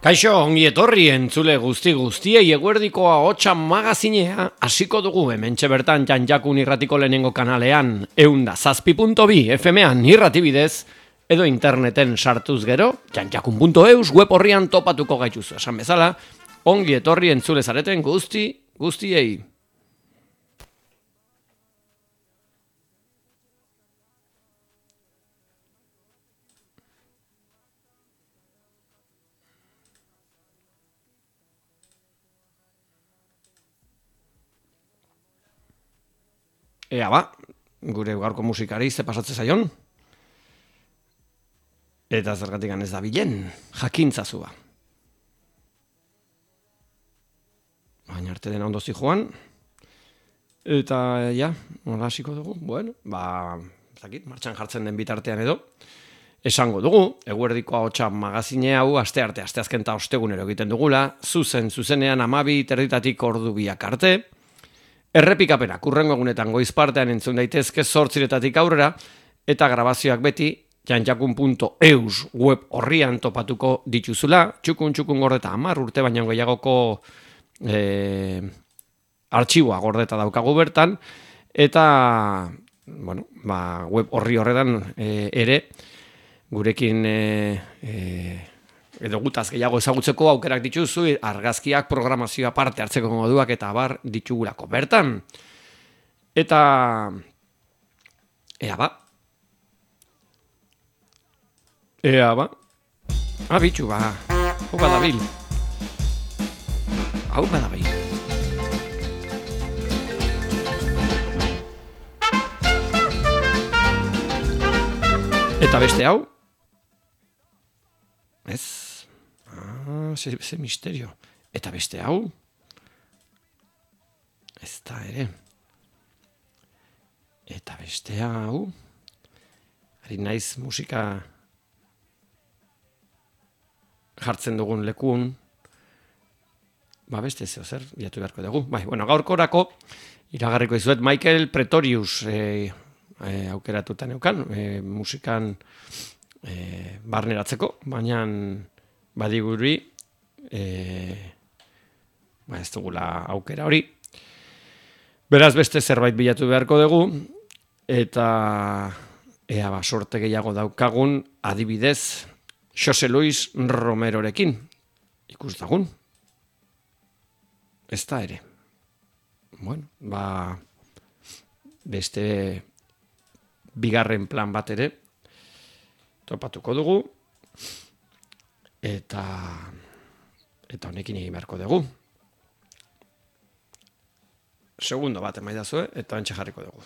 Kaixo, ongi etorri entzule guztiei eguerdikoa hotxa magazinea hasiko dugu hementxe bertan Janjakun irratiko lehenengo kanalean 107.2 FM-an irratibidez edo interneten sartuz gero janjakun.eus web horrian topatuko gaituzu. Esan bezala, ongi etorri entzule zareten guztiei. Ea ba, gure gaurko musikari ze pasatze zaion. Eta zergatik ez da bilen, jakintzazua. Baina arte dena ondo zijoan. Eta, ja, nola hasiko dugu? Bueno, martxan jartzen den bitartean edo. Esango dugu, eguerdikoa hotxa magazine hau, asteazken eta ostegunero egiten dugula, zuzenean 12:00 ordu biak arte. Errepikapena, kurrengo egunetan goiz partean entzun daitezke 8:00 aurrera, eta grabazioak beti janjakun.eus web horrian topatuko dituzula, txukun gordeta 10 urte baina gehiagoko artxiboa gordeta daukagu bertan, eta web horri horretan ere gurekin edo gutaz gehiago ezagutzeko aukerak dituzu, argazkiak, programazioa parte hartzeko moduak eta abar ditugulako bertan. Eta ea ba. Bitxu ba. Hau badabil. Eta beste hau? Ez? Ze misterio. Eta beste hau? Ez da ere. Eta beste hau? Ari naiz musika jartzen dugun lekun. Beste zeo zer, bilatu beharko dugu. Gaurkorako iragarriko izuet Michael Pretorius aukeratuta neukan, musikan barneratzeko, baina badiguri ez dugula aukera hori. Beraz beste zerbait bilatu beharko dugu, eta ea sorte gehiago daukagun adibidez Jose Luis Romerorekin ikus dagun. Ez da ere. Beste bigarren plan bat ere topatuko dugu. Eta honekin egin beharko dugu. Segundo bat emaidazue, eta antxe jarriko dugu.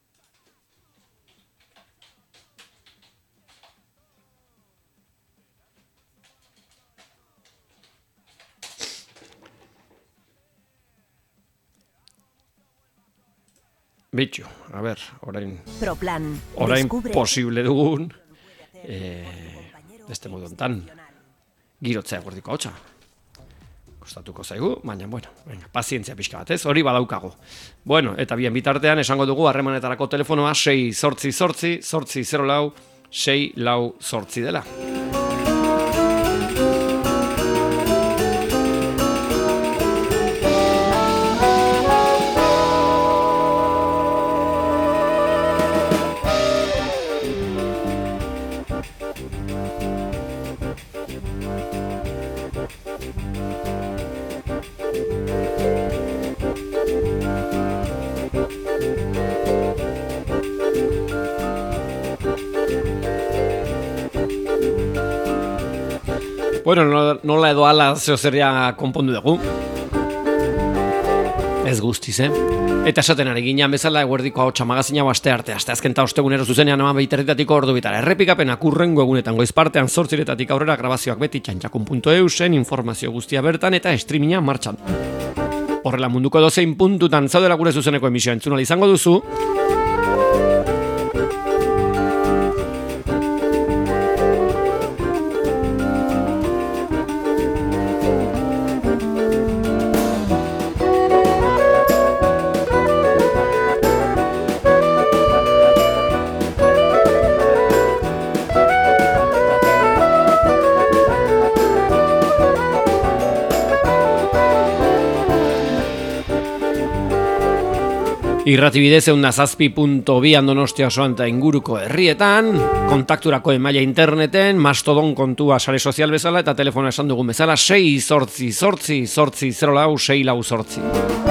Bitxu, orain posible dugun beste modu ontan girotzea gordiko hotxa. Kostatuko zaigu, baina, pazientzia pixka bat, ez? Hori badaukago. Eta bien bitartean esango dugu harremanetarako telefonoa 688-804-648 dela. Nola edo ala zehozeria konpondu dugu. Ez guztiz, Eta esaten ari ginean bezala eguerdiko hotxa magazina asteazken eta ostegunero zuzenean 12:00 ordu bitara. Errepikapena kurrengo egunetan goiz partean 8:00 aurrera, grabazioak beti janjakun.eusen, informazio guztia bertan eta streaminga martxan. Horrela munduko edozein puntutan zaudela gure zuzeneko emisioa entzunal izango duzu. Irratibidez 107.2 Donostia osoan eta inguruko herrietan, kontakturako emaila interneten, mastodon kontua sare sozial bezala eta telefono esan dugun bezala 6-8-8-0-6-4.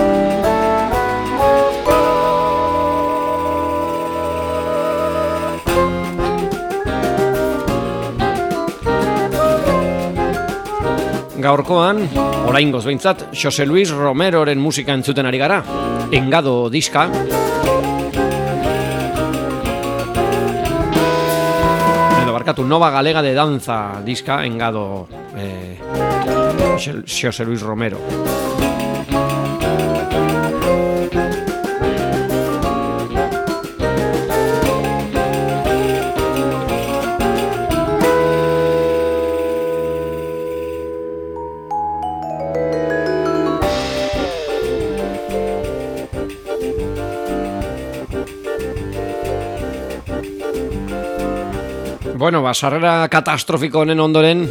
Gaurkoan, oraingoz behintzat, Jose Luis Romeroren musika entzuten ari gara. Engado diska. Edo barkatu, Nova Galega de Danza diska, Engado Jose Luis Romero. Bueno, sarrera katastrofiko honen ondoren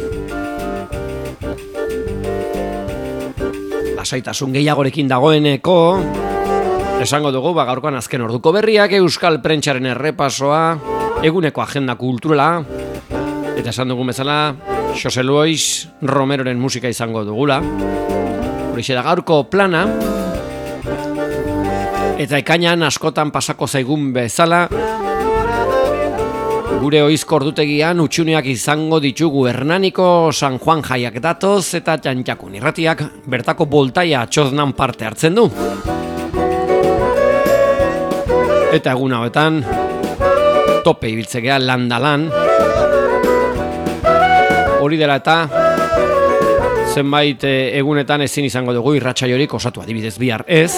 lasaitasun gehiagorekin dagoeneko esango dugu, gaurkoan azken orduko berriak, euskal prentsaren errepasoa, eguneko agenda kulturala, eta esan dugun bezala Jose Luis Romeroren musika izango dugula. Horixe da gaurko plana, eta ekainan askotan pasako zaigun bezala, gure oizko ordutegian utxuneak izango ditugu Hernaniko San Juan jaiak datoz eta Txantxakun irratiak bertako boltaia txoznan parte hartzen du. Eta egun hauetan tope ibiltzegea landalan. Hori dela eta zenbait egunetan ezin izango dugu irratsaiorik osatu, adibidez bihar ez.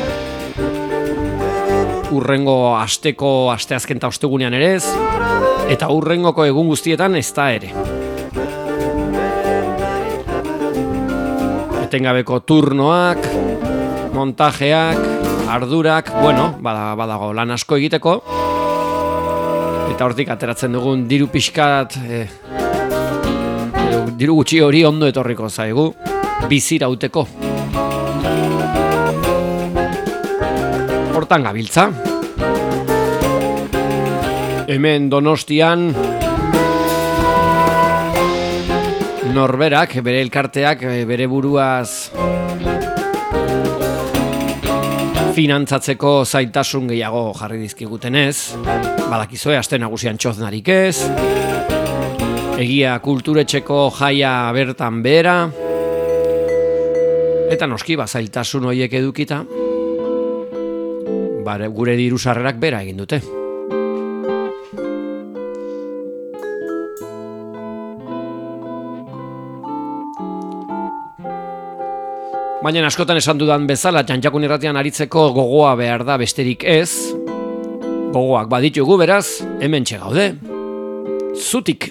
Urrengo asteazken eta ostegunean ere ez. Eta hurrengoko egun guztietan ez da ere. Etengabeko turnoak, montajeak, ardurak, badago lan asko egiteko. Eta hortik ateratzen dugun diru pixkat, diru gutxi hori ondo etorriko zaigu, bizirauteko. Hortan gabiltza. Hemen Donostian norberak, bere elkarteak, bere buruaz finantzatzeko zaitasun gehiago jarri dizkigutenez, badakizue aste nagusian txoznarik ez, egia kulturetxeko jaia bertan behera, eta noski zailtasun horiek edukita, gure diru sarrerak bera egin dute. Baina askotan esan dudan bezala, Txantxakun irratian aritzeko gogoa behar da besterik ez. Gogoak baditugu beraz, hemen txegaude. Zutik.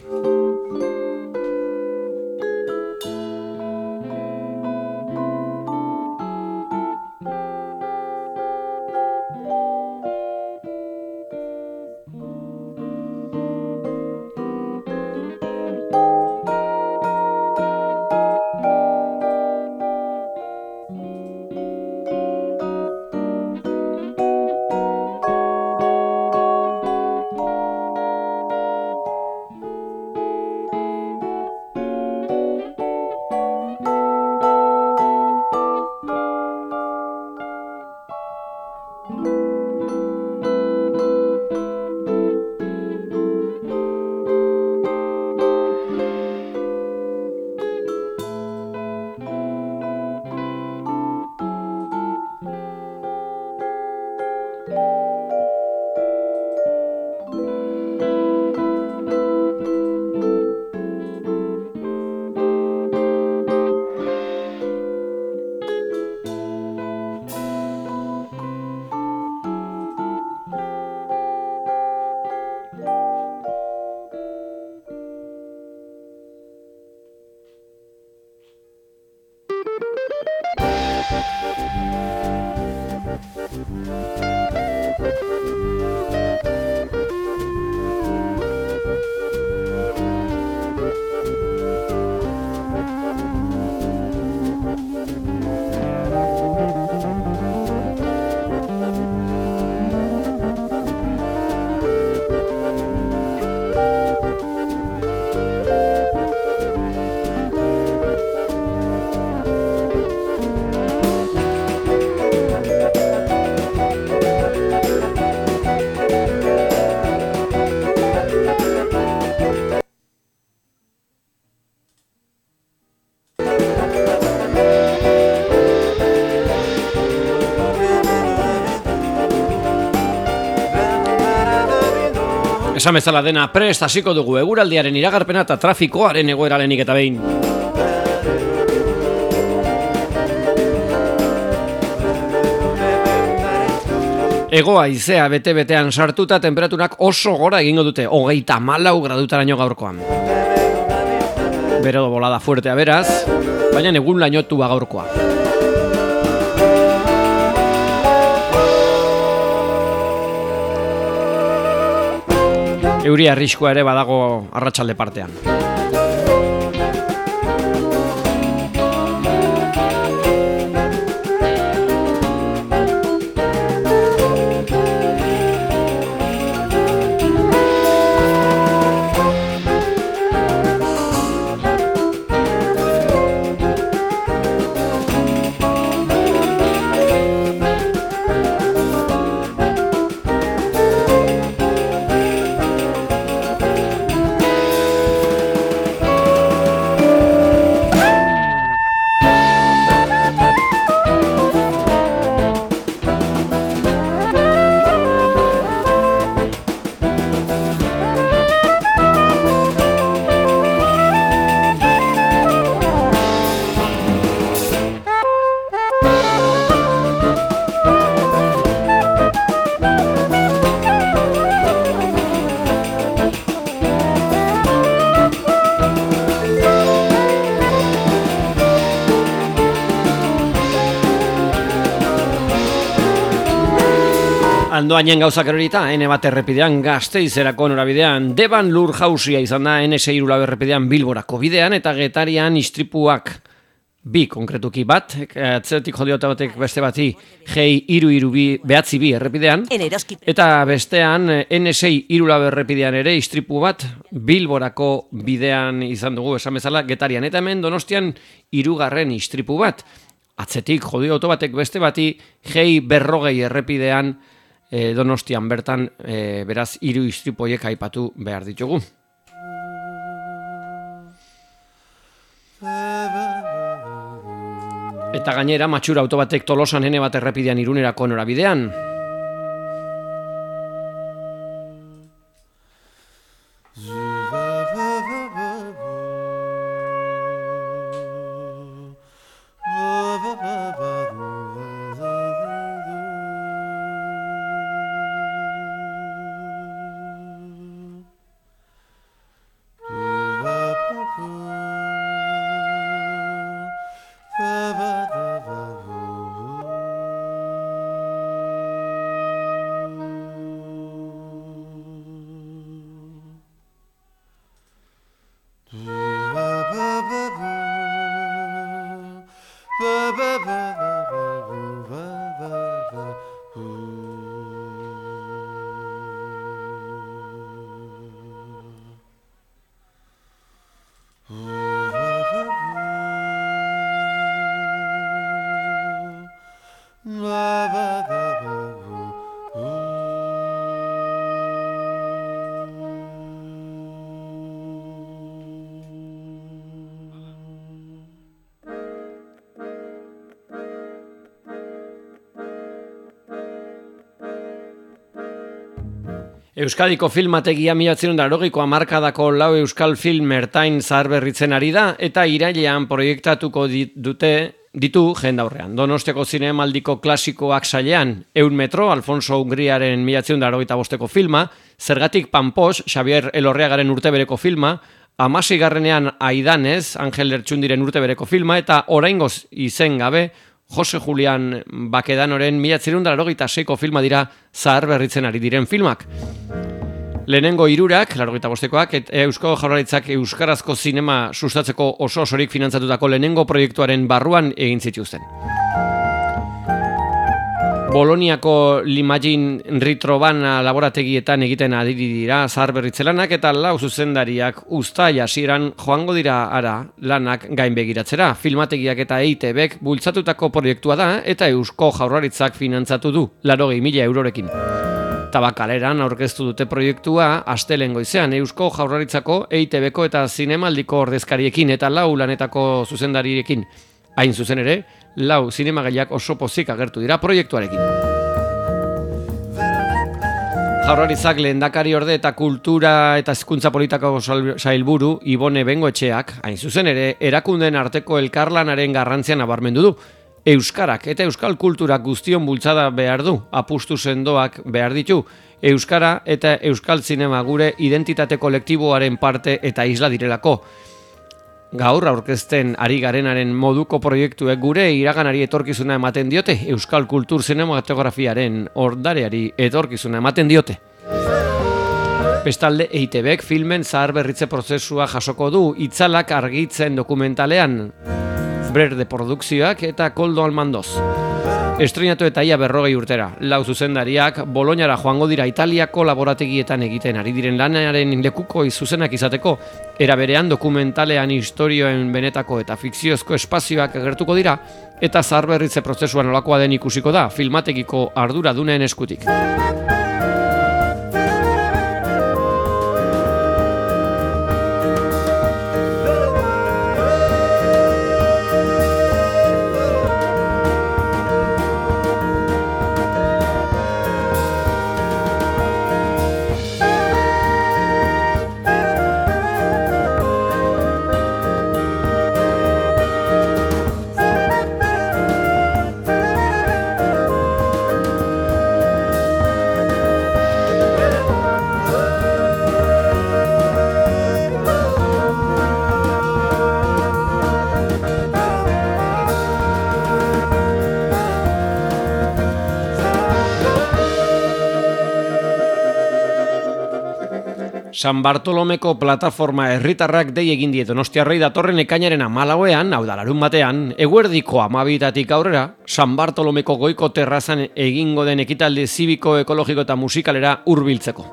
Esan bezala dena prest hasiko dugu eguraldiaren iragarpena eta trafikoaren egoera lehenik eta behin. Hego haizea bete-betean sartuta temperaturak oso gora egingo dute, 34 gradutaraino gaurkoan. Bero bolada fuertea beraz, baina egun lainotua gaurkoa. Euri arriskua ere badago arratsalde partean. Andoainen gauzak erorita, N1 errepidean Gasteizerako norabidean, Deban lur jausia izan da N6 Irulabo errepidean Bilborako bidean, eta Getarian istripuak bi konkretuki bat, atzetik jodiota batek beste bati G332 bi errepidean, eta bestean N6 Irulabo errepidean ere istripu bat Bilborako bidean izan dugu, esan bezala Getarian, eta hemen Donostian 3. istripu bat, atzetik jodiota batek beste bati G40 errepidean Donostian bertan, beraz, 3 istripu horiek aipatu behar ditugu. Eta gainera, matxura auto batek Tolosan N1 errepidean Irunerako norabidean. Euskadiko filmategia 1980ko hamarkadako 4 euskal film ertain zaharberritzen ari da eta irailean proiektatuko ditu jendaurrean. Donostiako zinemaldiko klasikoak sailean, 100 metro, Alfonso Ungriaren 1985ko filma, Zergatik Pampos, Xavier Elorriagaren urtebereko filma, 16. Aidanez, Angel Lertxundiren urtebereko filma, eta oraingoz izen gabe, Jose Julian Bakedanoren 1986ko filma dira zaharberritzen ari diren filmak. Lehenengo 3, 85koak, Eusko Jaurlaritzak euskarazko zinema sustatzeko oso-osorik finantzatutako lehenengo proiektuaren barruan egin zituzten. Boloniako Limagin Ritrobana laborategietan egiten adiri dira zaharberritze lanak eta 4 zuzendariak uztaila hasieran joango dira ara lanak gainbegiratzera. Filmategiak eta EITBek bultzatutako proiektua da eta Eusko Jaurlaritzak finantzatu du 80.000 eurorekin. Tabakaleran aurkeztu dute proiektua astelehen goizean Eusko Jaurlaritzako, EITBko eta zinemaldiko ordezkariekin eta 4 lanetako zuzendariekin. Hain zuzen ere, 4 zinemagaileak oso pozik agertu dira proiektuarekin. Jaurlaritzak lehendakariorde eta kultura eta hezkuntza politikako sailburu Ibone Bengoetxeak, hain zuzen ere, erakundeen arteko elkarlanaren garrantzia nabarmendu du. Euskarak eta euskal kulturak guztion bultzada behar du, apustu sendoak behar ditu. Euskara eta euskal zinema gure identitate kolektiboaren parte eta isla direlako. Gaur aurkezten ari garenaren moduko proiektuek gure iraganari etorkizuna ematen diote, euskal kultur zinematografiaren ordareari etorkizuna ematen diote. Bestalde EITBek filmen zaharberritze prozesua jasoko du, itzalak argitzen dokumentalean, Brerde Produkzioak eta Koldo Almandoz. Estreinatu eta ia 40 urtera. Lau zuzendariak Boloñara joango dira Italiako laborategietan egiten ari diren lanaren lekuko zuzenak izateko. Era berean dokumentalean istorioen benetako eta fikziozko espazioak agertuko dira eta zaharberritze prozesuan nolakoa den ikusiko da filmategiko arduradunen eskutik. San Bartolomeko plataforma herritarrak dei egin die Donostiarrei datorren ekainaren 14ean, hau da larunbatean, eguerdiko 12tatik aurrera, San Bartolomeko goiko terrazan egingo den ekitaldi zibiko, ekologiko eta musikalera hurbiltzeko.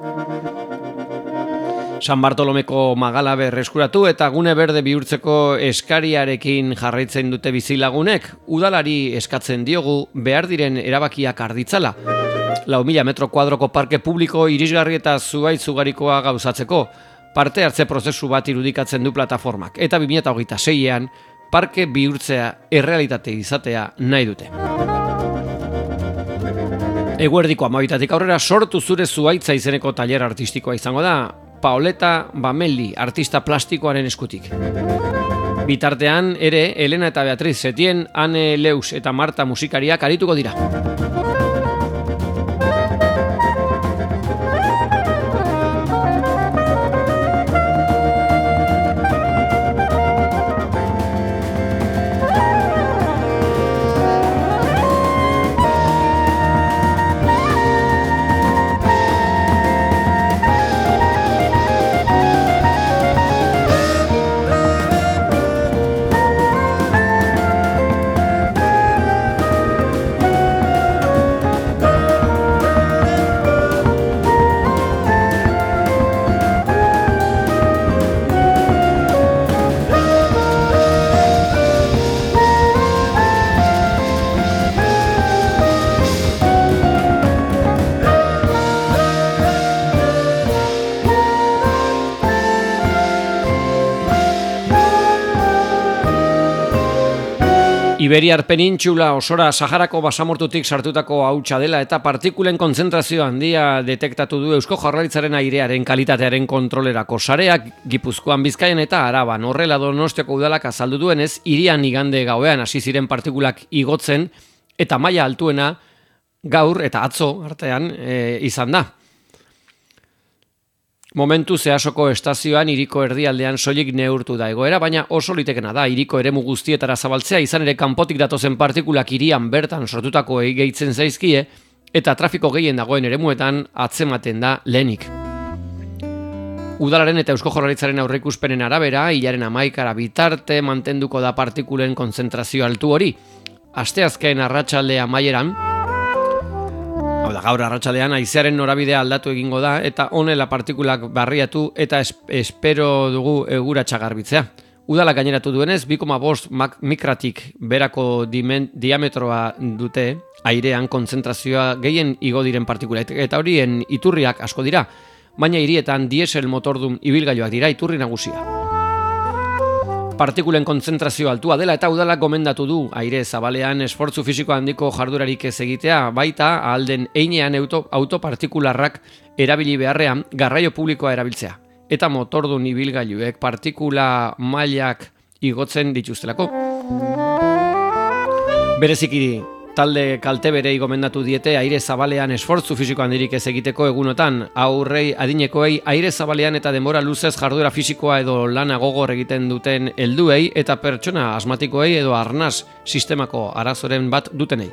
San Bartolomeko magala berreskuratu eta gune berde bihurtzeko eskariarekin jarraitzen dute bizilagunek, udalari eskatzen diogu behar diren erabakiak arditzala. 4.000 metro kuadroko parke publiko irisgarri eta zuhaitz ugarikoa gauzatzeko, parte hartze prozesu bat irudikatzen du plataformak, eta 2026ean parke bihurtzea errealitate izatea nahi dute. Eguerdiko 12tatik aurrera sortu zure zuhaitza izeneko tailer artistikoa izango da, Paoleta Bamelli, artista plastikoaren eskutik. Bitartean ere, Elena eta Beatriz Setien, Ane Leus eta Marta musikariak arituko dira. Iberiar penintxula osora Saharako basamortutik sartutako hautsa dela eta partikulen kontzentrazio handia detektatu du Eusko Jaurlaritzaren airearen kalitatearen kontrolerako sareak Gipuzkoan, Bizkaian eta Araban. Horrela Donostiako udalak azaldu duenez, hirian igande gauean hasi ziren partikulak igotzen eta maila altuena gaur eta atzo artean izan da. Momentu Zehasoko estazioan hiriko erdialdean soilik neurtu da egoera, baina oso litekena da hiriko eremu guztietara zabaltzea, izan ere kanpotik datozen partikulak hirian bertan sortutako gehitzen zaizkie eta trafiko gehien dagoen eremuetan atzematen da lehenik. Udalaren eta Eusko Jaurlaritzaren aurreikuspenen arabera, hilaren 11 bitarte mantenduko da partikulen kontzentrazio altu hori. Asteazken arratsalde amaieran, gaur arratsaldean haizearen norabidea aldatu egingo da eta honela partikulak barriatu eta espero dugu eguratsa garbitzea. Udalak gaineratu duenez 2,5 mikratik berako diametroa dute airean kontzentrazioa gehien igo diren partikulak eta horien iturriak asko dira, baina hirietan diesel motordun ibilgailuak dira iturri nagusia. partikulen kontzentrazio altua dela eta udalak gomendatu du aire zabalean esfortzu fisiko handiko jardurarik ez egitea, baita ahalden heinean autopartikularrak erabili beharrean garraio publikoa erabiltzea. Eta motordun ibilgailuek partikula mailak igotzen dituztelako. Bereziki talde kalteberei gomendatu diete aire zabalean esfortzu fisiko handirik ez egiteko egunotan, aurrei adinekoei aire zabalean eta denbora luzez jarduera fisikoa edo lana gogor egiten duten helduei eta pertsona asmatikoei edo arnas sistemako arazoren bat dutenei.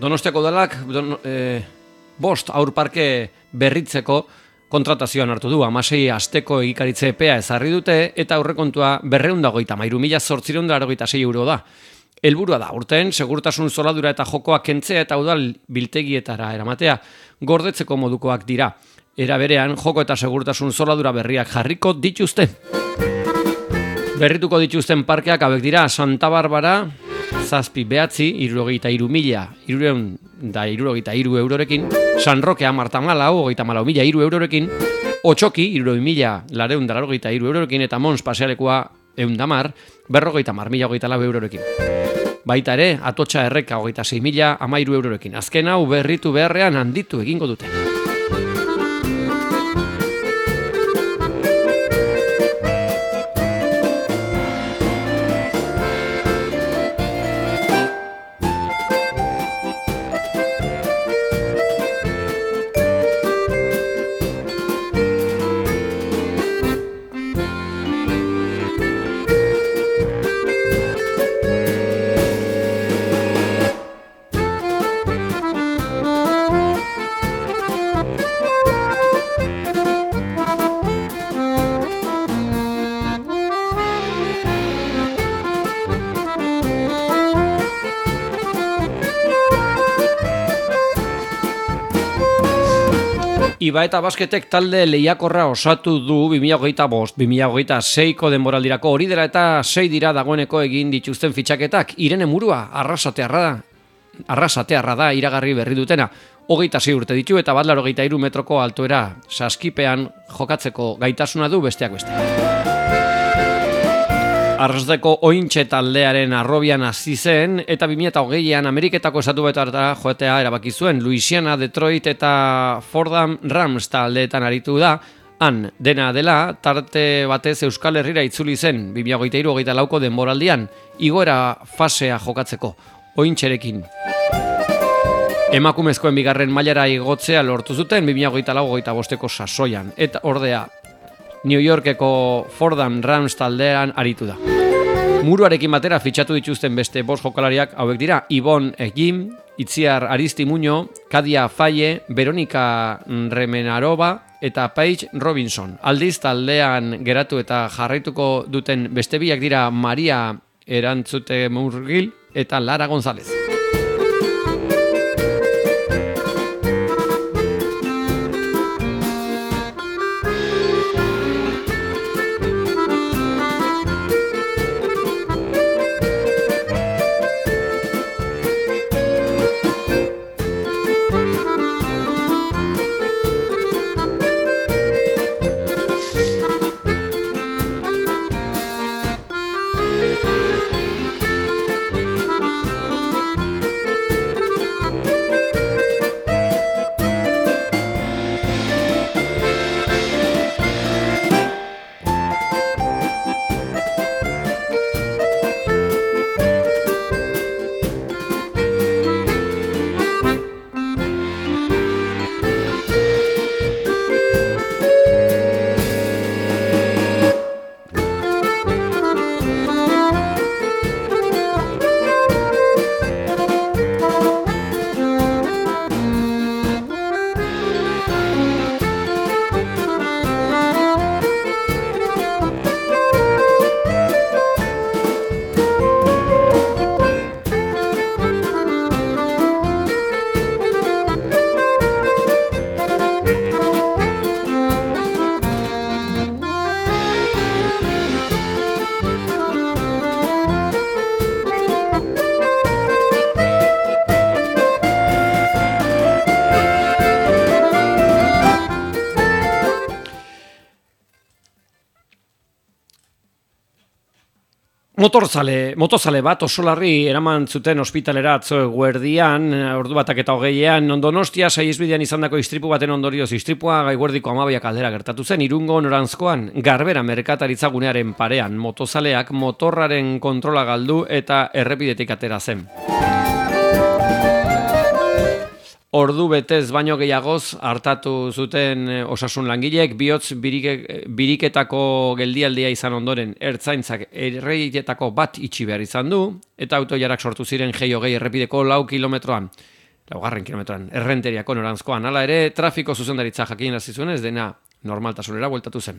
Donostiako udalak bost aurparke berritzeko kontratazioan hartu du, 16 asteko egikaritze epea ezarri dute, eta aurrekontua 233.886 euro da. Helburua da, urteen segurtasun zoladura eta jokoak kentzea eta udal biltegietara eramatea gordetzeko modukoak dira. Era berean, joko eta segurtasun zoladura berriak jarriko dituzte. Berrituko dituzten parkeak hauek dira Santa Barbara, 7.363.363 eurorekin, San Roque 34.034 eurorekin, Otxoki 60.483 eurorekin eta Mons pasealekua 110.000, 50.024 eurorekin. Baita ere, Atotxa Erreka 26.013 eurorekin. Azken hau berritu beharrean handitu egingo dute. Iba eta basketek talde lehiakorra osatu du 2025-2026ko denboraldirako, hori dela eta 6 dira dagoeneko egin dituzten fitxaketak. Irene Murua arrasatearra da iragarri berri dutena. 26 urte ditu eta bat 83 metroko altuera saskipean jokatzeko gaitasuna du besteak beste. Arrasateko Ointxe taldearen arrobian hasi zen eta 2020an Ameriketako estatu batuetara joatea erabaki zuen. Louisiana, Detroit eta Fordham Rams taldeetan aritu da. Han dena dela tarte batez Euskal Herrira itzuli zen 2023-2024ko denboraldian igoera fasea jokatzeko Ointxerekin. Emakumezkoen bigarren mailara igotzea lortu zuten 2024-2025ko sasoian eta ordea New Yorkeko Fordham Rams taldean aritu da. Muruarekin batera fitxatu dituzten beste 5 jokalariak hauek dira: Ibon Egim, Itziar Aristimuño, Kadia Faye, Veronika Remenarova eta Paige Robinson. Aldiz taldean geratu eta jarraituko duten beste biak dira Maria Erantzute Murgil eta Lara González. Motozale bat oso larri eraman zuten ospitalera atzo eguerdian, ordu 1:20 Donostia saihesbidean izandako istripu baten ondorioz istripua eguerdiko 12 aldera gertatu zen Irungo noranzkoan Garbera merkataritza gunearen parean. Motozaleak motorraren kontrola galdu eta errepidetik atera zen. Ordu betez baino gehiagoz hartatu zuten osasun langileek bihotz biriketako geldialdia izan ondoren ertzaintzak erreietako bat itxi behar izan du eta autoilarak sortu ziren G20 errepideko 4 kilometroan. laugarren kilometroan, Errenteriako noranzkoan. Hala ere, trafiko zuzendaritza jakinarazi zuen ez dena normaltasunera bueltatu zen.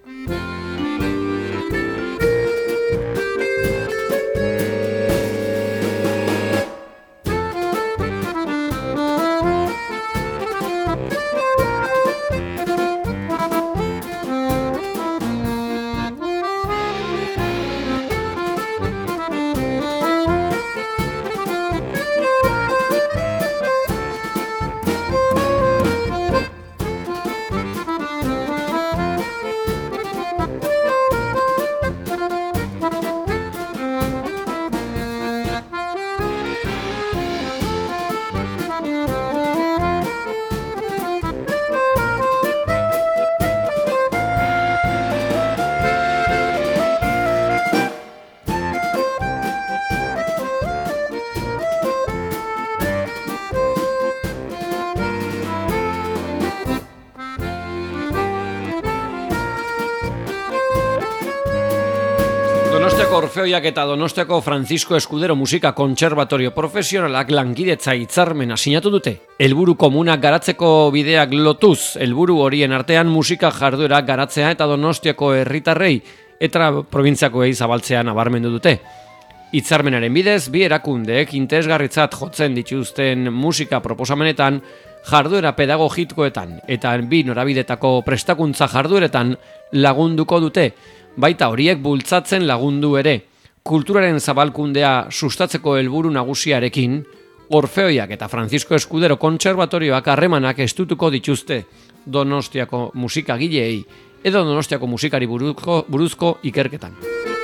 Donostiako Orfeoiak eta Donostiako Francisco Escudero Musika Kontserbatorio Profesionalak lankidetza hitzarmena sinatu dute. Helburu komunak garatzeko bideak lotuz, helburu horien artean musika jarduera garatzea eta Donostiako herritarrei eta probintziakoei zabaltzea nabarmendu dute. Hitzarmenaren bidez, bi erakundeek interesgarritzat jotzen dituzten musika proposamenetan, jarduera pedagogikoetan eta bi norabidetako prestakuntza jardueretan lagunduko dute. Baita horiek bultzatzen lagundu ere, kulturaren zabalkundea sustatzeko helburu nagusiarekin, Orfeoiak eta Francisco Escudero Kontserbatorioak harremanak estutuko dituzte Donostiako musikagileei edo Donostiako musikari buruzko ikerketan.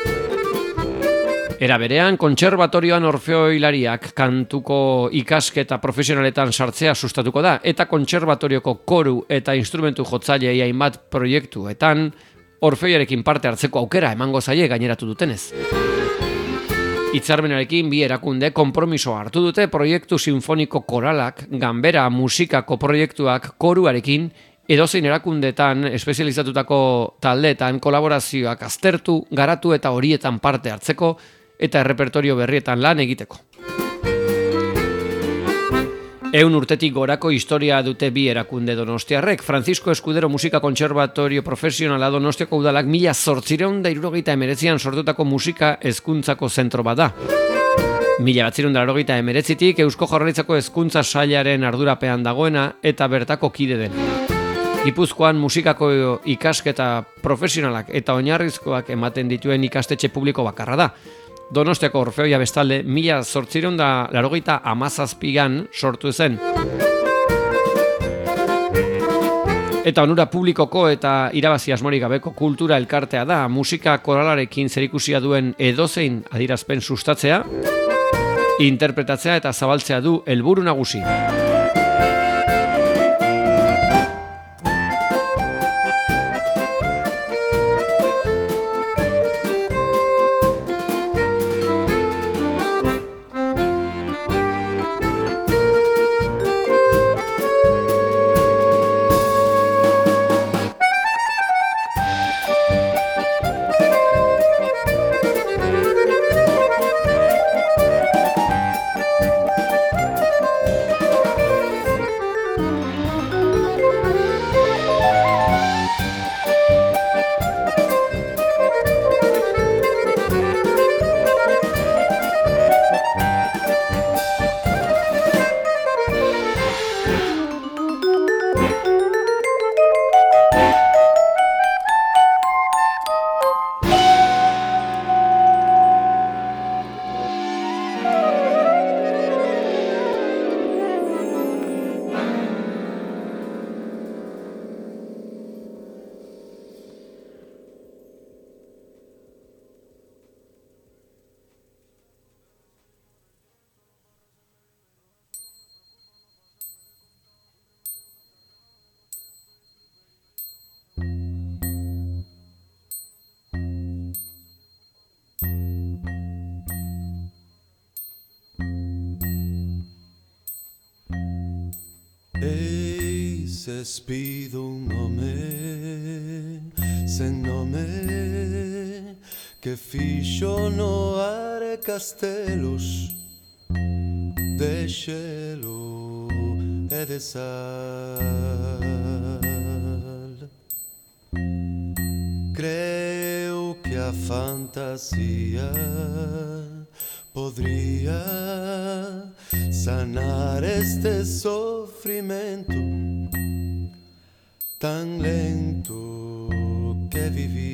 Era berean, kontserbatorioan orfeoilariak kantuko ikasketa profesionaletan sartzea sustatuko da, eta kontserbatorioko koru eta instrumentu jotzailei hainbat proiektuetan Orfeoiarekin parte hartzeko aukera emango zaie gaineratu dutenez. Hitzarmenarekin bi erakunde konpromisoa hartu dute proiektu sinfoniko koralak, ganbera musikako proiektuak koruarekin edozein erakundetan espezializatutako taldeetan kolaborazioak aztertu, garatu eta horietan parte hartzeko eta errepertorio berrietan lan egiteko. 100 urtetik gorako historia dute bi erakunde donostiarrek. Francisco Escudero Musika Kontserbatorio Profesionala Donostiako udalak 1879an sortutako musika hezkuntzako zentro bat da. 1989tik Eusko Jaurlaritzako Hezkuntza Sailaren ardurapean dagoena eta bertako kide den. Gipuzkoan musikako ikasketa profesionalak eta oinarrizkoak ematen dituen ikastetxe publiko bakarra da. Donostiako Orfeoia bestalde 1897an sortu zen. Eta onura publikoko eta irabazi asmorik gabeko kultura elkartea da, musika koralarekin zerikusia duen edozein adierazpen sustatzea, interpretatzea eta zabaltzea du helburu nagusi. Despido un nome, sen nome, que fixo no ar castelos de xelo. de sal. Creo que a fantasía podría sanar este sofrimento tan lento que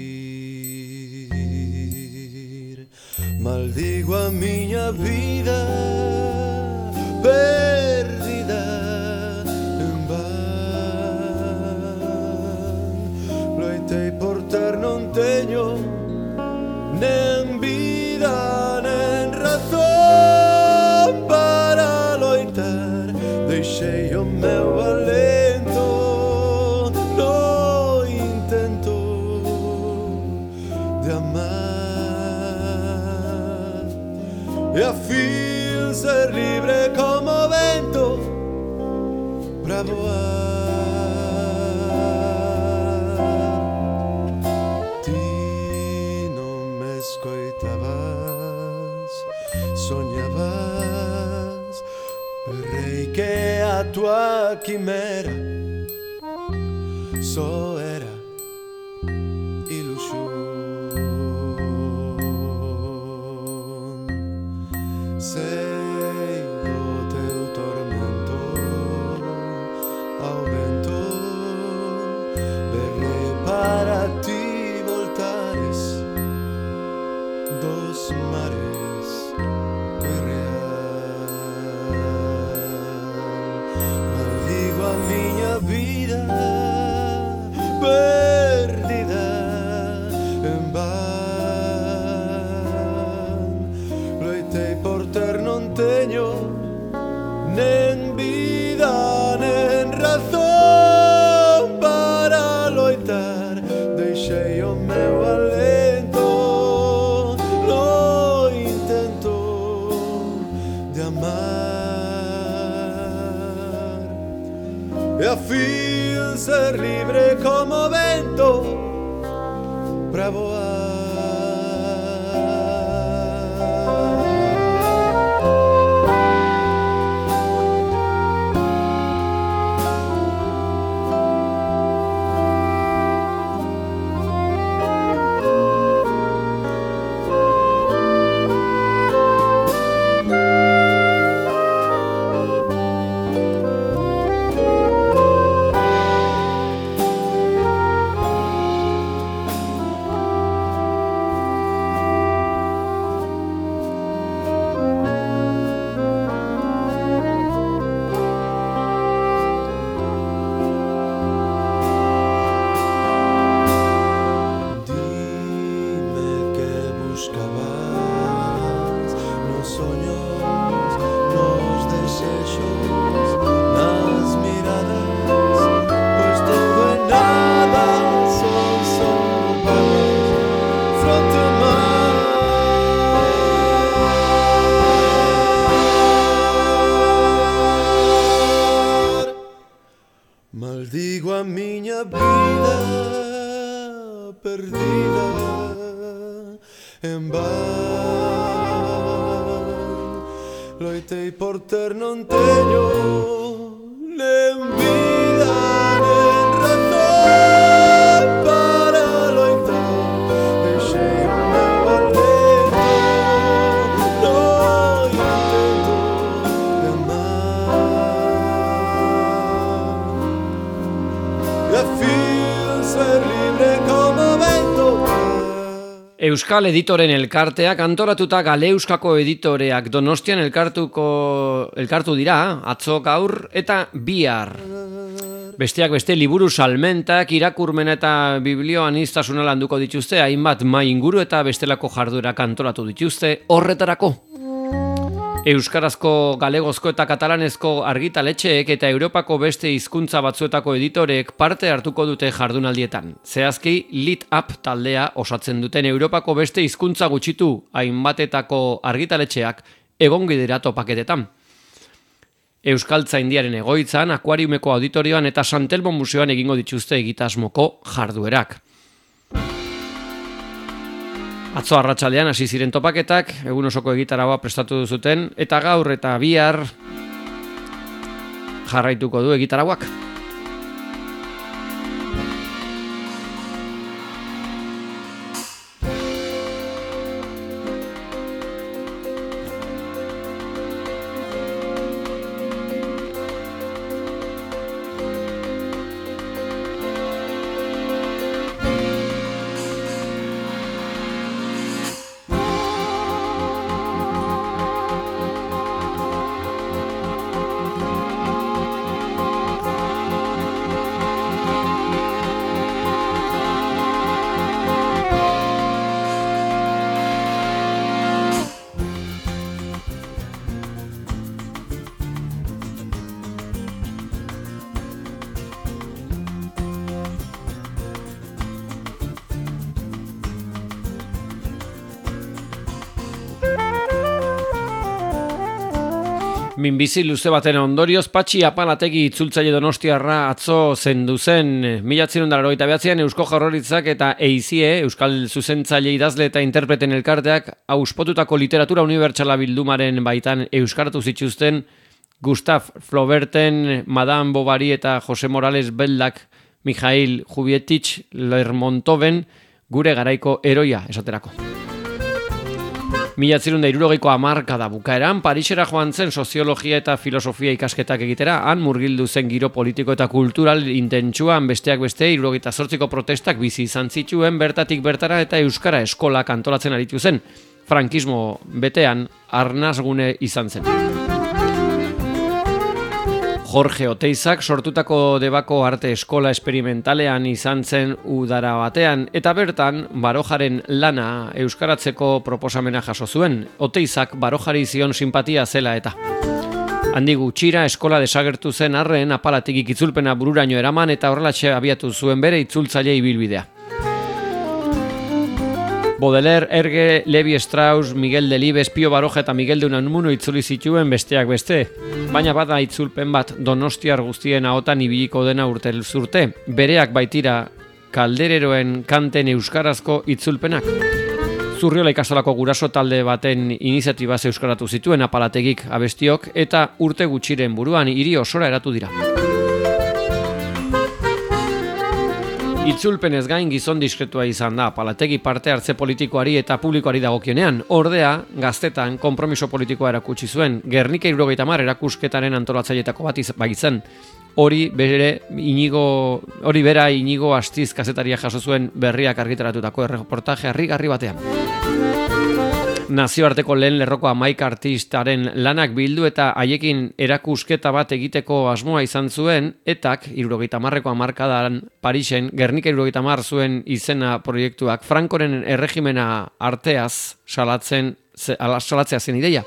vivir. Maldigo a miña vida perdida en van. Loitei por ter, non teño nen vida nen razón para loitar. Deixei o meu alento no intento de amar, e a fin ser libre como vento pra voar. Ti non me escoitabas, soñabas, rei que a tua quimera só era ilusión. Sei do teu tormento ao vento, verlei para ti voltares dos mares do irreal. Maldigo a miña vida perdida en van. Loitei por ter, non teño nen vida nen razón para loitar. Deixei o meu alento no intento de amar, e a fin ser libre como vento pra voar. Maldigo a miña vida perdida en van. Loitei por ter, non teño nen vida nen razón para loitar. Deixei o meu alento no intento de amar, e a fin ser libre como vento. Euskal Editoren Elkarteak antolatuta Galeuskako editoreak Donostian elkartu dira, atzo, gaur eta bihar. Besteak beste liburu salmentak, irakurmena eta biblioaniztasuna landuko dituzte, hainbat mai inguru eta bestelako jarduerak antolatu dituzte horretarako. Euskarazko, galegozko eta katalanezko argitaletxeek eta Europako beste hizkuntza batzuetako editoreek parte hartuko dute jardunaldietan. Zehazki, Lit Up taldea osatzen duten Europako beste hizkuntza gutxitu hainbatetako argitaletxeak egongo dira topaketetan. Euskaltzaindiaren egoitzan, Akuariumeko auditorioan eta Santelmo museoan egingo dituzte egitasmoko jarduerak. Atzo arratsaldean hasi ziren topaketak, egun osoko egitaragoa prestatu zuten, eta gaur eta bihar jarraituko du egitarauak. Minbizi luze baten ondorioz, Patxi Apalategi itzultzaile donostiarra atzo zendu zen. 1989an Eusko Jaurlaritzak eta EIZIE, Euskal Zuzentzaile idazle eta interpreten elkarteak, auspotutako literatura unibertsala bildumaren baitan euskaratu zituzten Gustave Flauberten, Madame Bovary eta Jose Morales Beldak, Mikhail Jubietich Lermontoven, gure garaiko heroia esaterako. 1960ko hamarkada bukaeran, Parisera joan zen soziologia eta filosofia ikasketak egitera, han murgildu zen giro politiko eta kultural intentsuan besteak beste 78ko protestak bizi izan zituen bertatik bertara eta euskara eskolak antolatzen aritu zen. Frankismo betean arnasgune izan zen. Jorge Oteizak sortutako Debako arte eskola esperimentalean izan zen udara batean, eta bertan Barojaren lana euskaratzeko proposamena jaso zuen. Oteizak Barojari zion simpatia zela eta. Handi gutxira eskola desagertu zen arren Apalategik itzulpena bururaino eraman eta horrelatxe abiatu zuen bere itzultzaile ibilbidea. Baudelaire, Herge, Levi Strauss, Miguel Delibes, Pio Baroja eta Miguel de Unamuno itzuli zituen besteak beste. Baina bada itzulpen bat donostiar guztien ahotan ibiliko dena urtez urte. Bereak baitira kaldereroen kanten euskarazko itzulpenak. Zurriola ikastolako guraso talde baten iniziatibaz euskaratu zituen Apalategik abestiok eta urte gutxiren buruan hiri osora eratu dira. Itzulpenez gain gizon diskretua izan da Apalategi parte hartze politikoari eta publikoari dagokionean. Ordea, gaztetan konpromiso politikoa erakutsi zuen. Gernika 70 erakusketaren antolatzaileetako bat baitzen. Hori bera Inigo Astiz kazetaria jaso zuen berriak argitaratutako erreportaje harrigarri batean. Nazioarteko lehen lerroko 11 artistaren lanak bildu eta haiekin erakusketa bat egiteko asmoa izan zuen, etak 70ko hamarkadan Parisen Gernika 70 zuen izena proiektuak Frankoren erregimena arteaz salatzea zen ideia.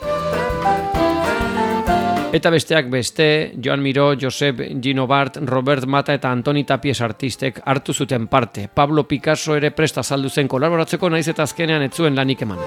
Eta besteak beste, Joan Miró, Josep Gino Bart, Robert Mata eta Antoni Tapies artistek hartu zuten parte. Pablo Picasso ere prest azaldu zen kolaboratzeko, naiz eta azkenean ez zuen lanik eman.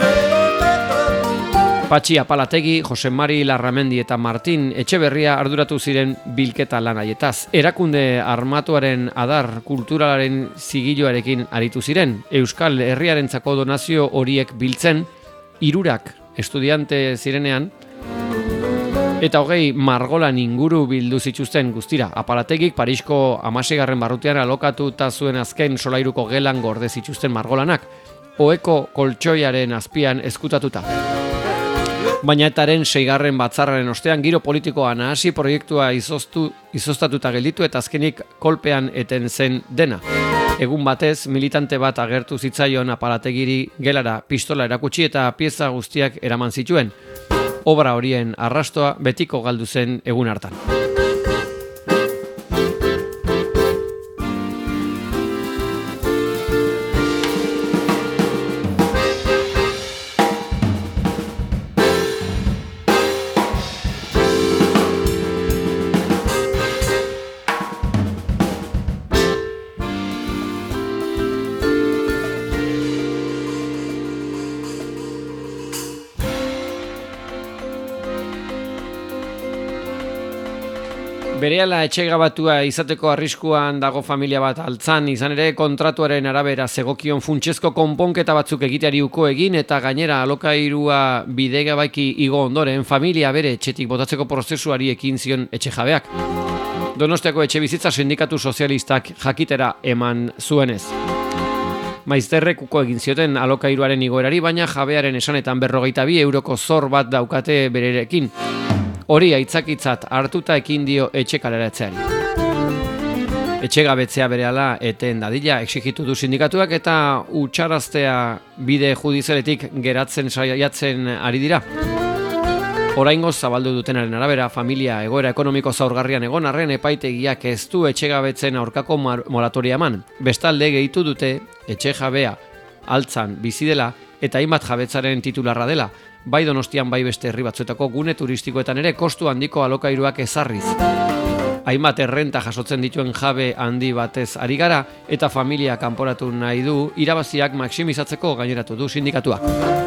Patxi Apalategi, Jose Mari Larramendi eta Martin Etxeberria arduratu ziren bilketa lanaietaz. Erakunde armatuaren adar kulturalaren zigiloarekin aritu ziren. Euskal Herriarentzako donazio horiek biltzen, 3 estudiante zirenean, eta 20 margolan inguru bildu zituzten guztira. Apalategik Parisko 16. barrutian alokatuta zuen azken solairuko gelan gorde zituzten margolanak, oheko koltsoiaren azpian ezkutatuta. Baina etaren 6. batzarraren ostean giro politikoa nahasi, proiektua izoztatuta gelditu eta azkenik kolpean eten zen dena. Egun batez, militante bat agertu zitzaion Apalategiri gelara pistola erakutsi eta pieza guztiak eraman zituen. Obra horien arrastoa betiko galdu zen egun hartan. Berehala etxegabatua izateko arriskuan dago familia bat altzan, izan ere kontratuaren arabera zegokion funtsezko konponketa batzuk egiteari uko egin eta gainera alokairua bidegabaiki igo ondoren familia bere etxetik botatzeko prozesuari ekin zion etxejabeak. Donostiako etxebizitza sindikatu sozialistak jakitera eman zuenez. Maizterrek uko egin zioten alokairuaren igoerari, baina jabearen esanetan 42 euroko zor bat daukate bererekin. Hori aitzakitzat hartuta ekin dio etxe kaleratzeari. Etxegabetzea berehala eten dadila exigitu du sindikatuak eta utxaraztea bide judizialetik geratzen saiatzen ari dira. Oraingoz zabaldu dutenaren arabera, familia egoera ekonomiko zaurgarrian egon arren epaitegiak ez du etxegabetzen aurkako moratoria eman. Bestalde gehitu dute etxejabea altzan bizi dela eta hainbat jabetzaren titularra dela, bai Donostian bai beste herri batzuetako gune turistikoetan ere kostu handiko alokairuak ezarriz. Hainbat errenta jasotzen dituen jabe handi batez ari gara eta familia kanporatu nahi du irabaziak maximizatzeko gaineratu du sindikatuak.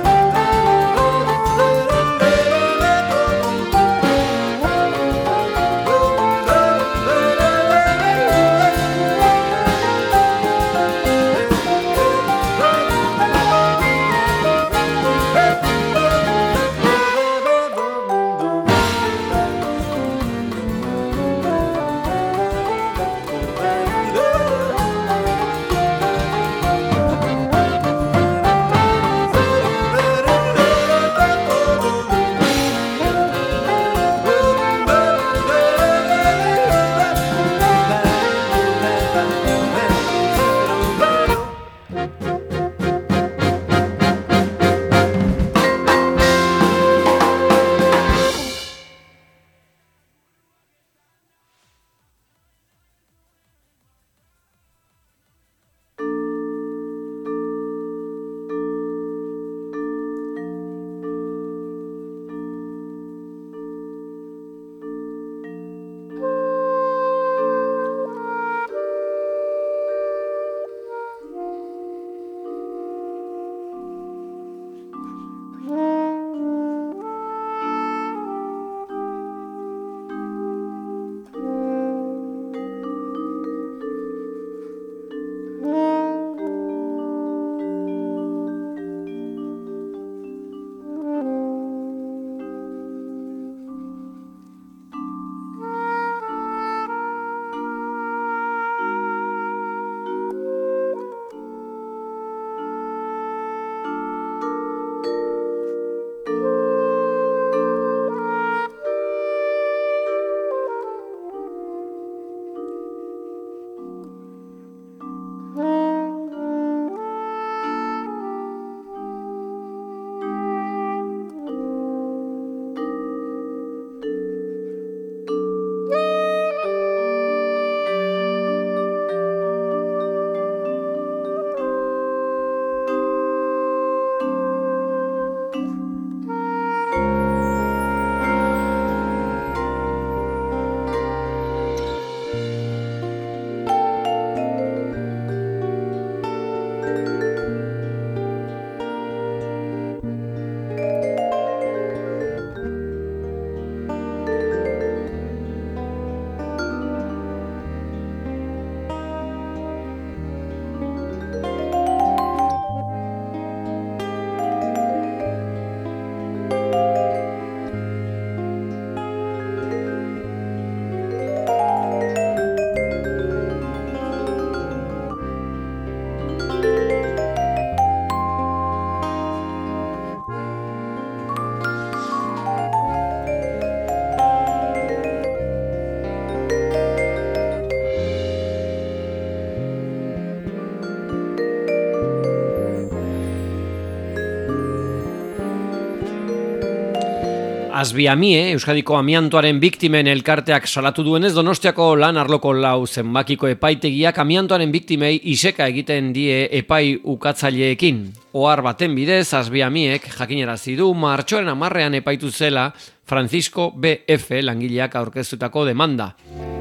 Asbiamie, Euskadiko amiantoaren biktimen elkarteak salatu duenez, Donostiako lan arloko 4 zenbakiko epaitegiak amiantoaren biktimei iseka egiten die epai ukatzaileekin. Ohar baten bidez, Asbiamiek jakinarazi du martxoaren 10ean epaitu zela Francisco B.F. langileak aurkeztutako demanda.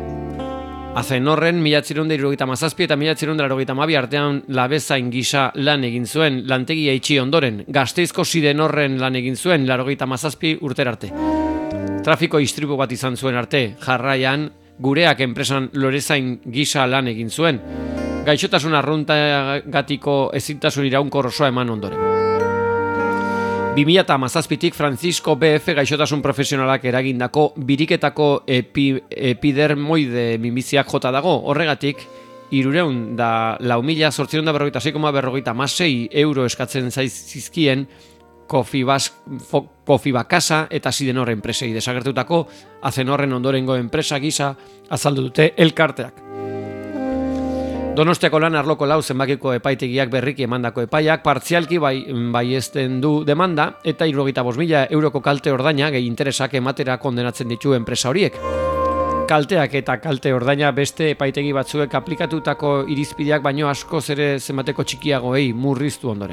Azenorren 1977 eta 1982 artean labezain gisa lan egin zuen, lantegia itxi ondoren. Gasteizko Sidenorren lan egin zuen 97 urtera arte. Trafiko istripu bat izan zuen arte, jarraian gureak enpresan lorezain gisa lan egin zuen. Gaixotasun arruntagatiko ezintasun iraunkor osoa eman ondoren. 2017tik Francisco BF gaixotasun profesionalak eragindako biriketako epidermoide minbiziak jota dago. Horregatik, 404.846,56 euro eskatzen zaizkien Kofibakasa eta Sidenor enpresei desagertutako Azenorren ondorengo enpresa gisa azaldu dute elkarteak. Donostiako lan arloko lau zenbakiko epaitegiak berriki emandako epaiak partzialki baiezten du demanda eta 75.000 euroko kalte ordaina gehi interesak ematera kondenatzen ditu enpresa horiek. Kalteak eta kalte ordaina beste epaitegi batzuek aplikatutako irizpideak baino askoz ere zenbateko txikiagoei murriztu ondoren.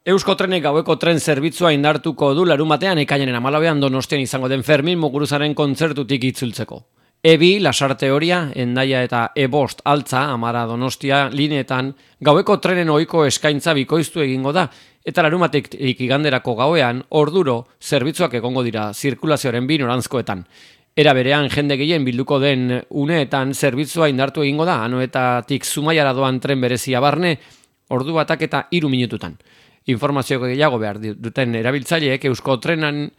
Euskotrenek gaueko tren zerbitzua indartuko du larunbatean ekainaren 14 Donostian izango den Fermin Muguruzaren kontzertutik itzultzeko. Ebi, Lasarte Horia, Hendaia eta E5 Altza, Amara Donostia lineetan gaueko trenen ohiko eskaintza bikoiztu egingo da eta larunbatetik iganderako gauean orduro zerbitzuak egongo dira zirkulazioaren bi noranzkoetan. Era berean jende gehien bilduko den uneetan zerbitzua indartu egingo da Anoetatik Zumaiara doan tren berezia barne ordu batak eta 3 minututan. Informazio gehiago behar duten erabiltzaileek Euskotrenan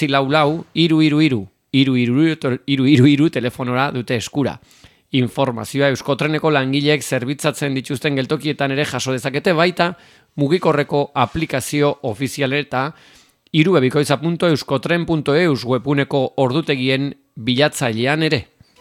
944-333-333 telefonora dute eskura. Informazioa Euskotreneko langileek zerbitzatzen dituzten geltokietan ere jaso dezakete, baita mugikorreko aplikazio ofizialeta irubebikoitza.euskotren.eus webuneko ordutegien bilatzailean ere.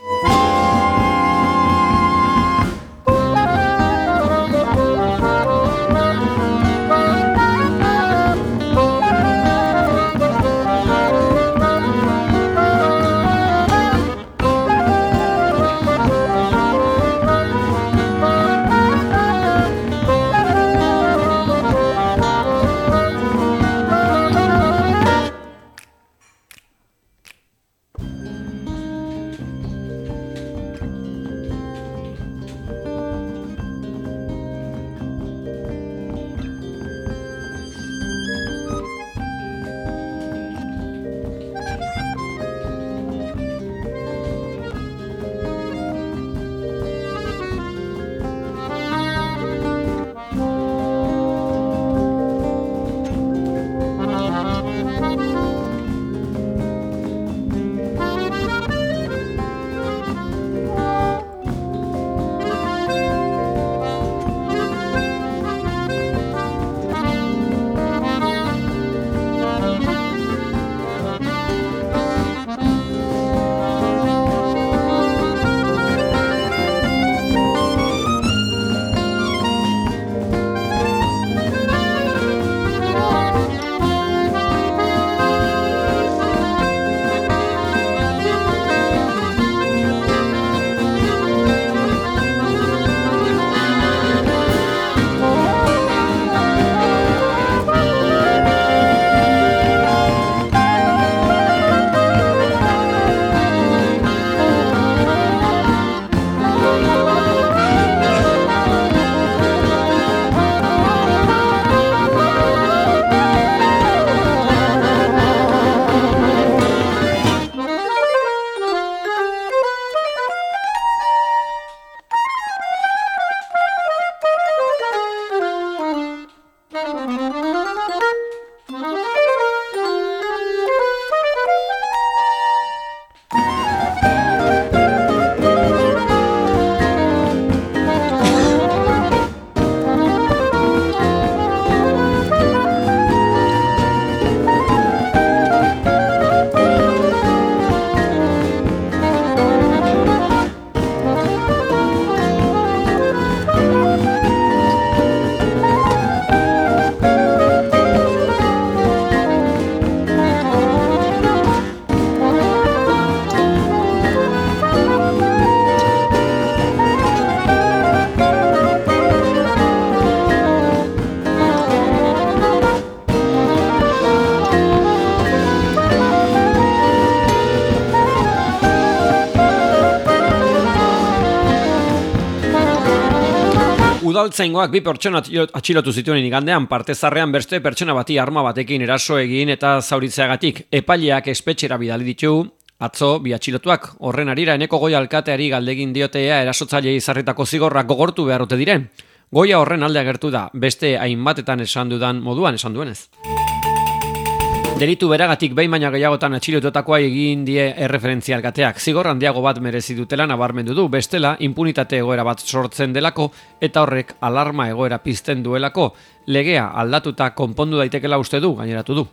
Udaltzaingoak 2 pertsona atxilotu zituen igandean Partezarrean beste pertsona bati arma batekin eraso egin eta zauritzeagatik. Epaileak espetxera bidali ditu atzo 2 atxilotuak. Horren harira Eneko Goia alkateari galdegin diotea erasotzailei ezarritako zigorrak gogortu beharrote diren. Goia horren alde agertu da, beste hainbatetan esan duenez. Delitu beragatik behin baina gehiagotan atxilotutakoa egin die erreferentzia alkateak. Zigor handiago bat merezi dutela nabarmendu du, bestela impunitate egoera bat sortzen delako eta horrek alarma egoera pizten duelako, legea aldatuta konpondu daitekela uste du, gaineratu du.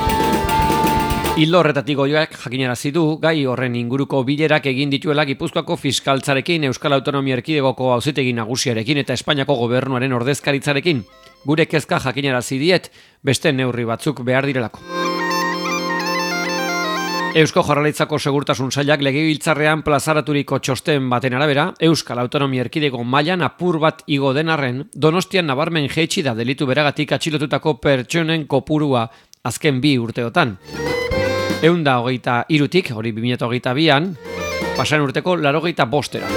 Ildo horretatik Goioak jakinarazi du gai horren inguruko bilerak egin dituela Gipuzkoako fiskaltzarekin, Euskal Autonomia Erkidegoko auzitegi nagusiarekin eta Espainiako gobernuaren ordezkaritzarekin. Gure kezka jakinarazi diet, beste neurri batzuk behar direlako. Eusko Jaurlaritzako Segurtasun Sailak legebiltzarrean plazaraturiko txosten baten arabera, Euskal Autonomia Erkidego mailan apur bat igo den arren, Donostian nabarmen jaitsi da delitu beragatik atxilotutako pertsonen kopurua azken 2 urteotan. 123-tik, hori 2022an, pasan urteko 85-era.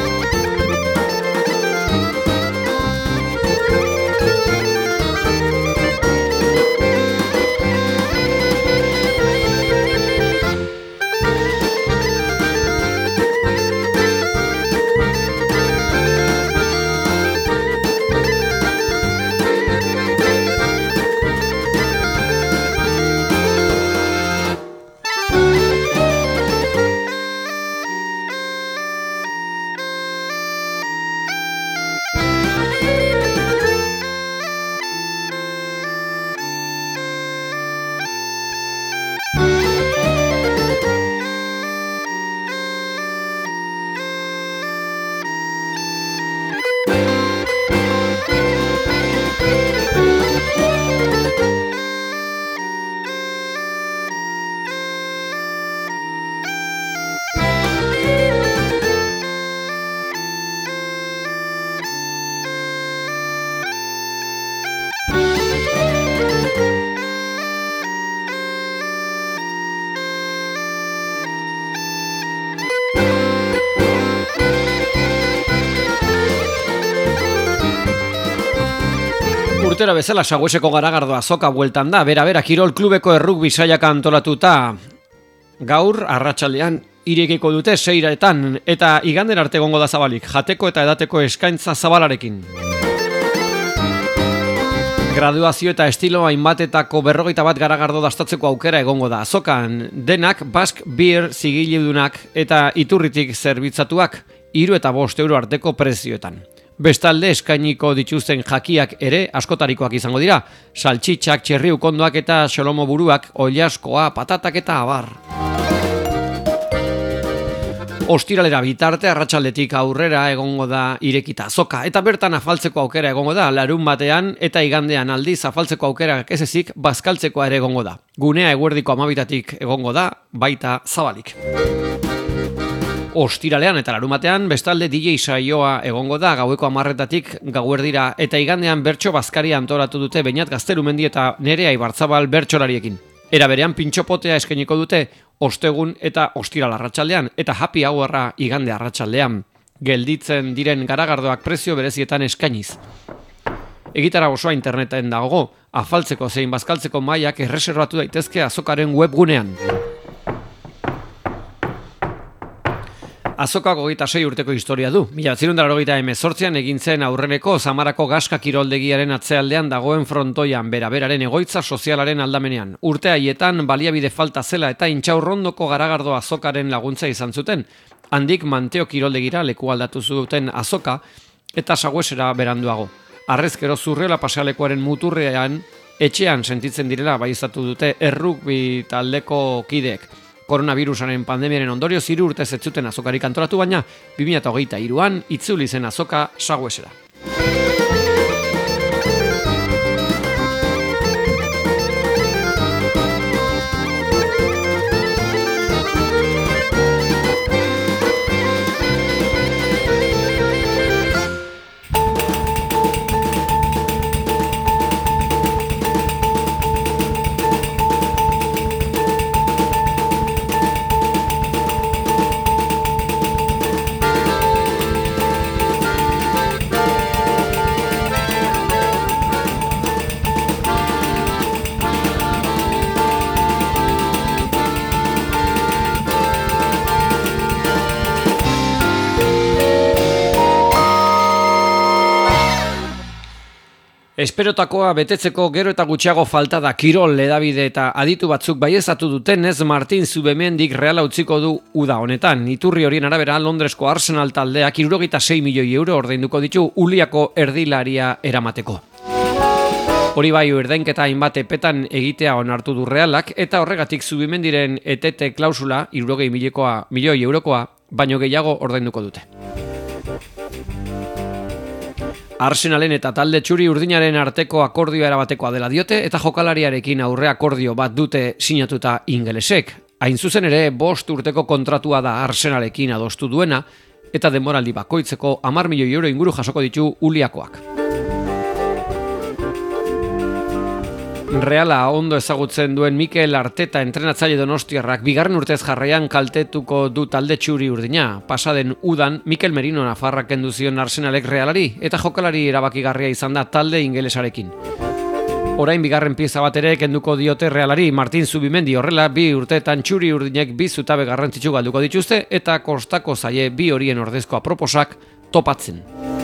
Urtera bezala Sagueseko garagardo azoka bueltan da, bera Kirol Klubeko errugbi saiaka antolatuta. Gaur, arratsaldean irekiko dute 6etan eta iganden arte egongo da zabalik, jateko eta edateko eskaintza zabalarekin. Graduazio eta estilo hainbatetako 51 garagardo dastatzeko aukera egongo da. Azokan denak Basque Beer zigiledunak eta iturritik zerbitzatuak 3 eta 5 euro arteko prezioetan. Bestalde eskainiko dituzten jakiak ere askotarikoak izango dira. Saltxitxak, txerri ukondoak eta xolomo buruak, oilaskoa, patatak eta abar. Ostiralera bitarte arratsaldetik aurrera egongo da irekita azoka. Eta bertan afaltzeko aukera egongo da, larun batean eta igandean aldiz afaltzeko aukera ez ezik bazkaltzekoa ere egongo da. Gunea eguerdiko 12tik egongo da, baita zabalik. Ostiralean eta larumatean bestalde DJ saioa egongo da gaueko 10etatik gauerdira eta igandean bertso bazkaria antolatu dute Beñat Gaztelumendi eta Nerea Ibarzabal bertsolariekin. Era berean pintxopotea eskainiko dute ostegun eta ostiral arratsaldean eta happy hourra igande arratsaldean. Gelditzen diren garagardoak prezio berezietan eskainiz. Egitara osoa interneten dago, afaltzeko zein bazkaltzeko mailak erreserbatu daitezke azokaren webgunean. Azokak 26 urteko historia du. 1988an egin zen aurreneko Zamarako Gaska kiroldegiaren atzealdean dagoen frontoian beraberaren egoitza sozialaren aldamenean. Urte haietan baliabide falta zela eta Intxaurrondoko garagardo azokaren laguntza izan zuten. Handik Manteo kiroldegira leku aldatu zuten azoka eta Saguesera beranduago. Harrezkero Zurriola pasealekuaren muturrean etxean sentitzen direla baieztatu dute errugbi taldeko kideek. Koronavirusaren pandemiaren ondorioz 3 urtez ez zuten azokarik antolatu, baina 2023an itzuli zen azoka Saguesera. Esperotakoa betetzeko gero eta gutxiago falta da. Kirol hedabide eta aditu batzuk baieztatu dutenez Martin Zubemendik Reala utziko du uda honetan. Iturri horien arabera Londresko Arsenal taldeak 76 milioi euro ordainduko ditu Uliako erdilaria eramateko. Hori bai, ordainketa hainbat epetan egitea onartu du Realak eta horregatik Zubimendiren etete klausula 60 milioi eurokoa baino gehiago ordainduko dute. Arsenalen eta talde txuri urdinaren arteko akordioa erabatekoa dela diote eta jokalariarekin aurre akordio bat dute sinatuta ingelesek. Hain zuzen ere, 5 urteko kontratua da Arsenalekin adostu duena, eta denboraldi bakoitzeko 10 milioi euro inguru jasoko ditu Uliakoak. Reala ondo ezagutzen duen Mikel Arteta entrenatzaile donostiarrak bigarren urtez jarraian kaltetuko du talde txuri urdina. Pasaden udan Mikel Merino nafarrak kendu zion Arsenalek Realari eta jokalari erabakigarria izan da talde ingelesarekin. Orain bigarren pieza bat ere kenduko diote Realari. Martin Zubimendi horrela 2 urteetan txuri urdinek 2 zutabe garrantzitsu galduko dituzte eta kostako zaie 2 horien ordezko aproposak topatzen.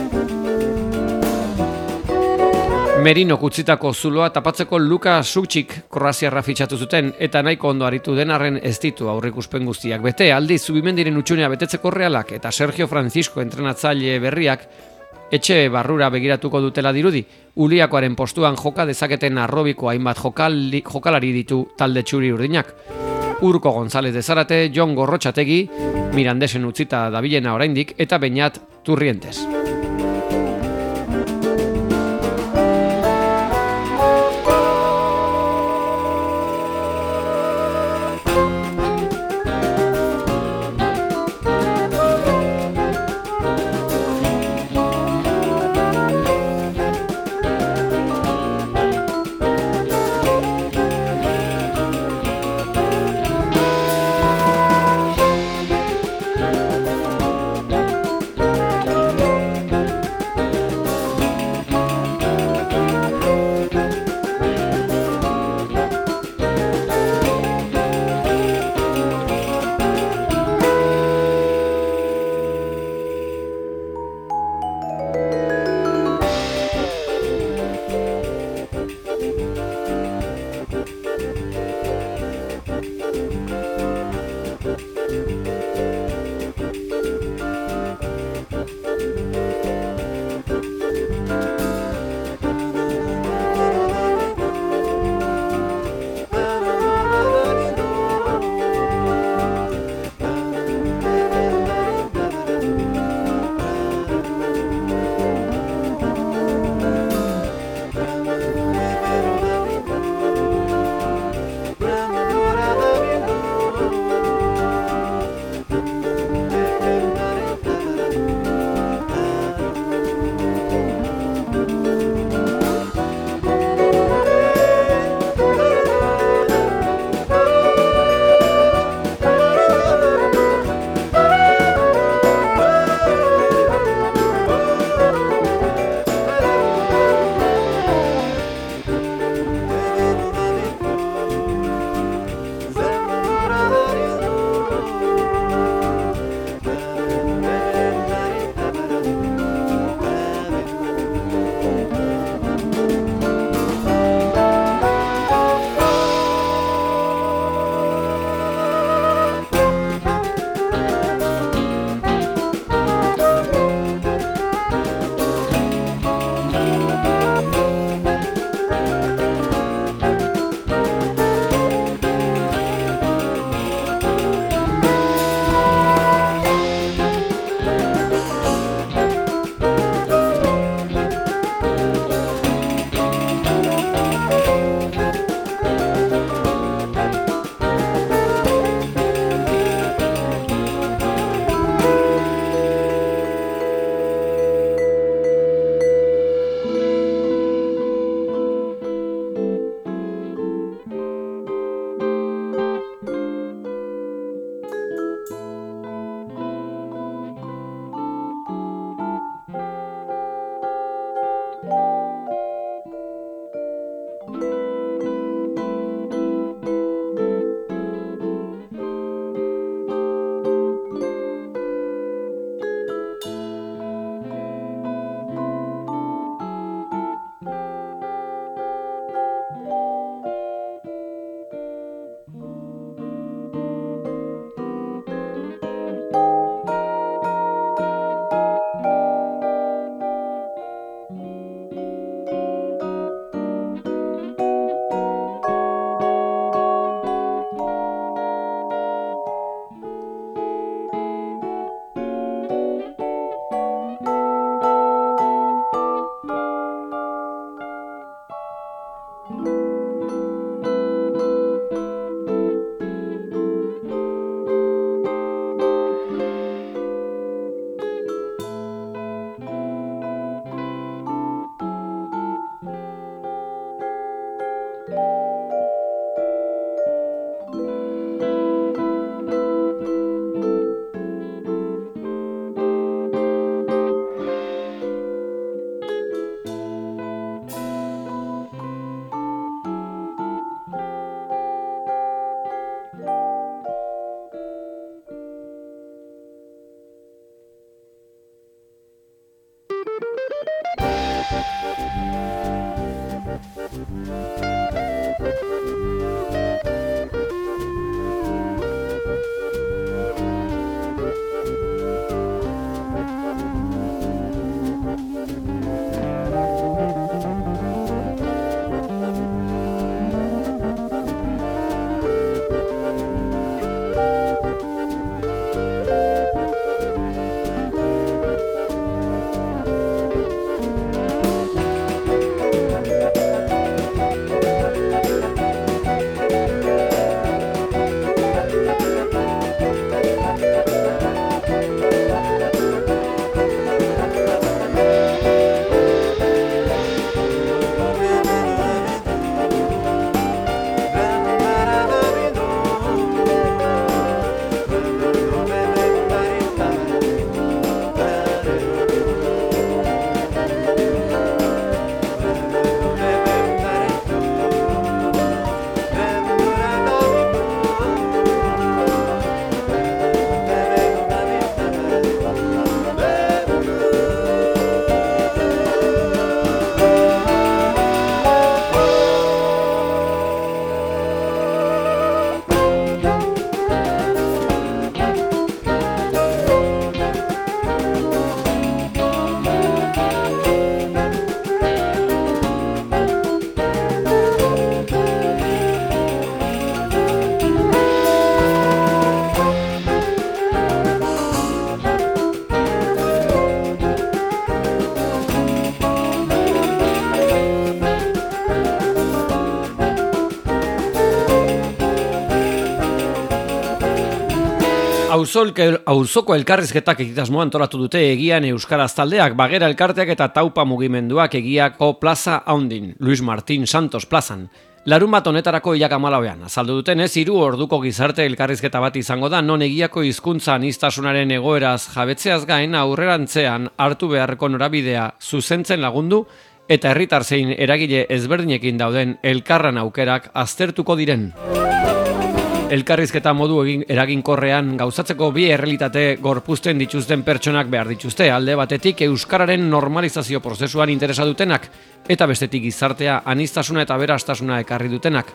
Merino kutzitako zuloa tapatzeko Luka Suchik kroaziarra fitxatu zuten eta nahiko ondo aritu denarren ez ditu aurreikuspen guztiak bete. Aldiz Zubimendiren utxunea betetzeko Realak eta Sergio Francisco entrenatzaile berriak etxe barrura begiratuko dutela dirudi. Uliakoaren postuan joka dezaketen arrobiko hainbat jokalari ditu talde txuri urdinak. Urko González de Zarate, Jon Gorrotxategi, Mirandesen utzita dabilena oraindik eta Beñat Turrientes. Auzoko elkarrizketak egitasmoa antolatu dute Egian Euskaraz taldeak, Bagera elkarteak eta Taupa mugimenduak Egiako plaza haundin, Luis Martín Santos plazan. Larunbat honetarako hilak 14ean, azaldu dutenez 3 orduko gizarte elkarrizketa bat izango da, non egiako hizkuntza aniztasunaren egoeraz jabetzeaz gain aurrerantzean hartu beharreko norabidea zuzentzen lagundu eta herritar zein eragile ezberdinekin dauden elkarran aukerak aztertuko diren. Elkarrizketa modu eraginkorrean gauzatzeko 2 errealitate gorpuzten dituzten pertsonak behar dituzte, alde batetik euskararen normalizazio prozesuan interesa dutenak, eta bestetik gizartea aniztasuna eta aberastasuna ekarri dutenak.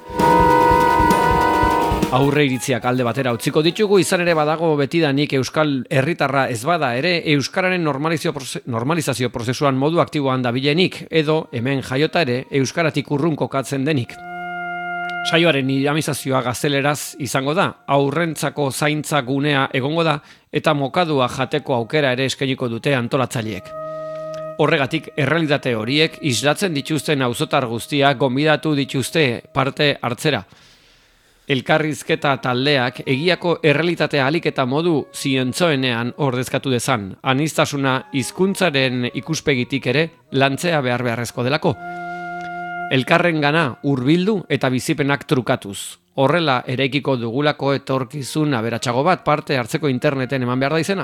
Aurre iritziak alde batera utziko ditugu, izan ere badago betidanik euskal herritarra ez bada ere euskararen normalizazio prozesuan modu aktiboan dabilenik, edo hemen jaiota ere euskaratik urrun kokatzen denik. Saioaren dinamizazioa gazteleraz izango da, aurrentzako zaintza gunea egongo da eta mokadua jateko aukera ere eskainiko dute antolatzaileek. Horregatik, errealitate horiek islatzen dituzten auzotar guztiak gonbidatu dituzte parte hartzera. Elkarrizketa taldeak egiako errealitatea ahalik eta modu zientzoenean ordezkatu dezan, aniztasuna hizkuntzaren ikuspegitik ere lantzea beharrezko delako. Elkarrengana hurbildu eta bizipenak trukatuz. Horrela eraikiko dugulako etorkizun aberatsago bat parte hartzeko interneten eman behar da izena.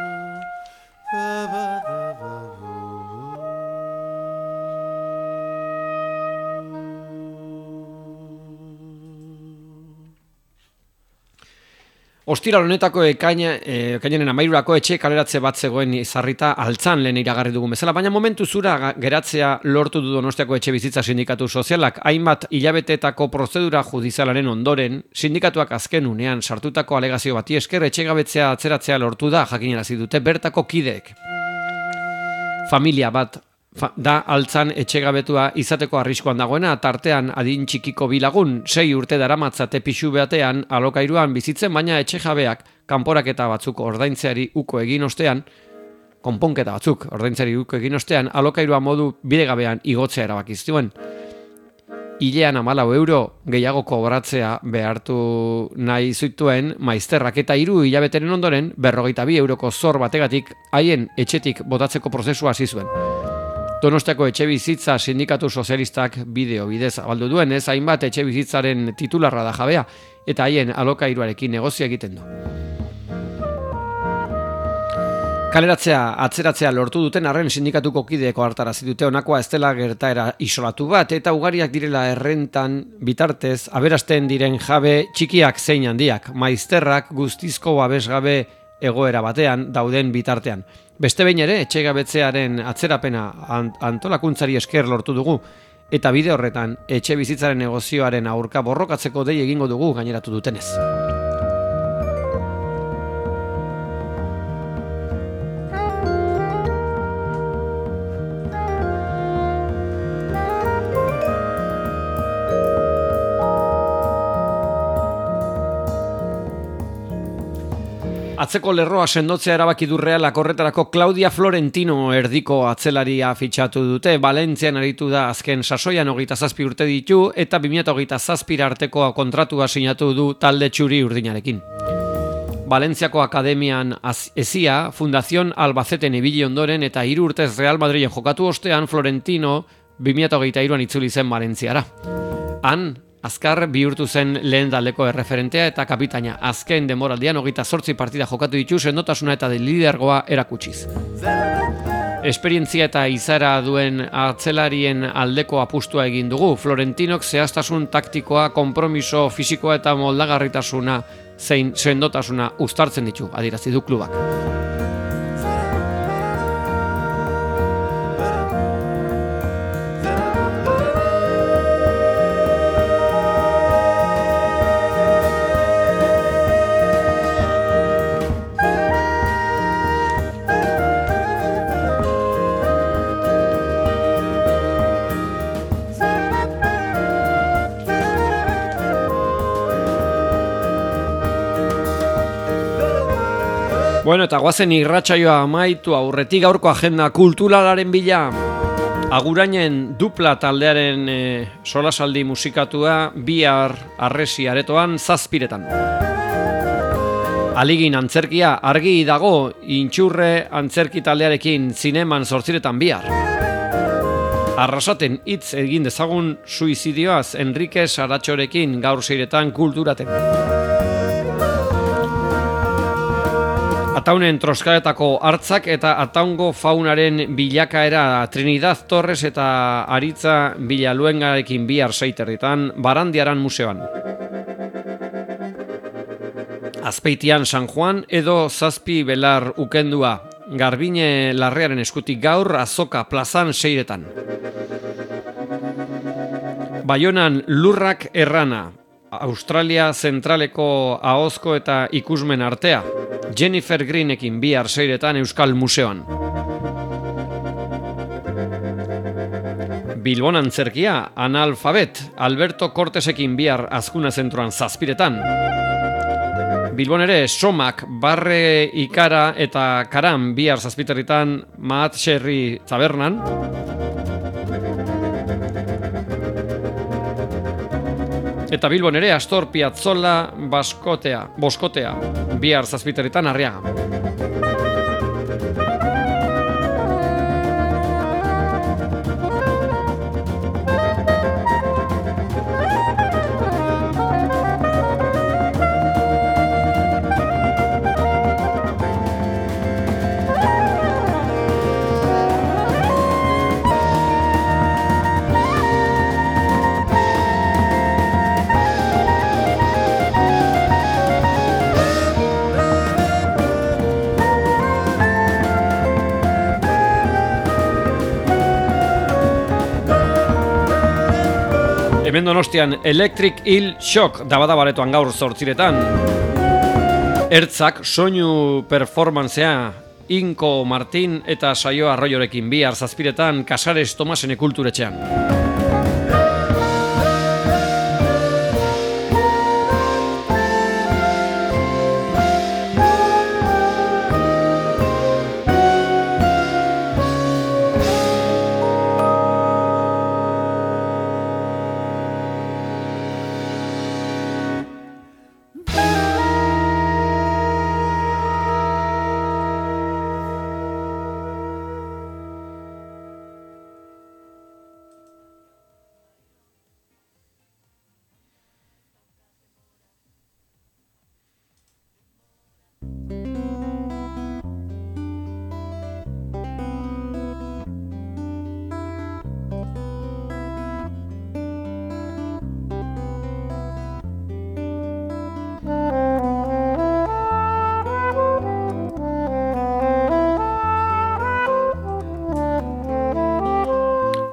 Ostiral honetako ekainaren 13rako etxe kaleratze bat zegoen izarrita altzan lehen iragarri dugun bezala, baina momentu zura geratzea lortu du Donostiako etxe bizitza sindikatu sozialak. Hainbat hilabeteetako prozedura judizialaren ondoren, sindikatuak azken unean sartutako alegazio bati esker etxegabetzea atzeratzea lortu da, jakinarazi dute bertako kideek. Familia bat da altzan etxegabetua izateko arriskoan dagoena, tartean adin txikiko 2 lagun, 6 urte daramatzate pixu batean alokairuan bizitzen, baina etxejabeak kanporaketa batzuk ordaintzeari uko egin ostean, konponketa batzuk ordaintzeari uko egin ostean, alokairua modu bidegabean igotzea erabakiz zuen. Hilean 14 euro gehiago kobratzea behartu nahi zituen maizterrak eta 3 hilabeteren ondoren 52 euroko zor bategatik haien etxetik botatzeko prozesua hasi zuen. Donostiako etxebizitza sindikatu sozialistak bideo bidez abaldu duenez, hainbat etxebizitzaren titularra da jabea eta haien alokairuarekin negozio egiten du. Kaleratzea atzeratzea lortu duten arren sindikatuko kideeko hartarazi dute honakoa ez dela gertaera isolatu bat eta ugariak direla errentan bitartez aberasten diren jabe txikiak zein handiak, maizterrak guztizko babesgabe egoera batean dauden bitartean. Beste behin ere, etxegabetzearen atzerapena antolakuntzari esker lortu dugu, eta bide horretan etxe bizitzaren negozioaren aurka borrokatzeko dei egingo dugu gaineratu dutenez. Atzeko lerroa sendotzea erabaki du Realak, horretarako Claudia Florentino erdiko atzelaria fitxatu dute. Valentzian aritu da azken sasoian 27 urte ditu eta 2027 artekoa kontratua sinatu du talde txuri urdinarekin. Valentziako Akademian ezia, Fundación Albaceten ibili ondoren eta 3 urtez Real Madrilen jokatu ostean Florentino 2023an itzuli zen Valentziara. Han azkar bihurtu zen lehen taldeko erreferentea eta kapitaina. Azken denboraldian 28 partida jokatu ditu, sendotasuna eta lidergoa erakutsiz. Esperientzia eta izara duen atzelarien aldeko apustua egin dugu. Florentinok zehaztasun taktikoa, konpromiso fisikoa eta moldagarritasuna zein sendotasuna uztartzen ditu, adierazi du klubak. Bueno, eta guazen irratsaioa amaitu aurretik gaurko agenda kulturalaren bila. Agurainen dupla taldearen solasaldi musikatua bihar Harresi aretoan 7:00. Aligin antzerkia argi dago, Intxurre antzerki taldearekin zineman 8:00 bihar. Arrasaten hitz egin dezagun suizidioaz Enrique Saratxorekin gaur 6:00 Kulturaten. Ataunen troskaetako hartzak eta ataungo faunaren bilakaera Trinidad Torres eta Aritza Bilaluengarekin bihar 6:00 Barandiaran museoan. Azpeitian San Juan edo Zazpi Belar ukendua Garbine Larrearen eskutik gaur Azoka plazan 6:00. Baionan Lurrak Errana, Australia zentraleko ahozko eta ikusmen artea. Jennifer Greenekin bihar 6:00 Euskal Museoan. Bilbon antzerkia, Analfabet, Alberto Cortesekin bihar Azkuna zentroan 7:00. Bilbon ere Somak, Barre Ikara eta Karan bihar 7:00 Maat Sherry Tabernan. Eta Bilbon ere Astor Piazzolla Boskotea, bihar 7:00 Arriaga. Hemen Donostian Electric Eel Shock dabadabaretoan gaur 8:00. Ertzak soinu performancea Inko Martin eta Saio Arroiorekin bihar 7:00 Casares Tomasen Kulturetxean.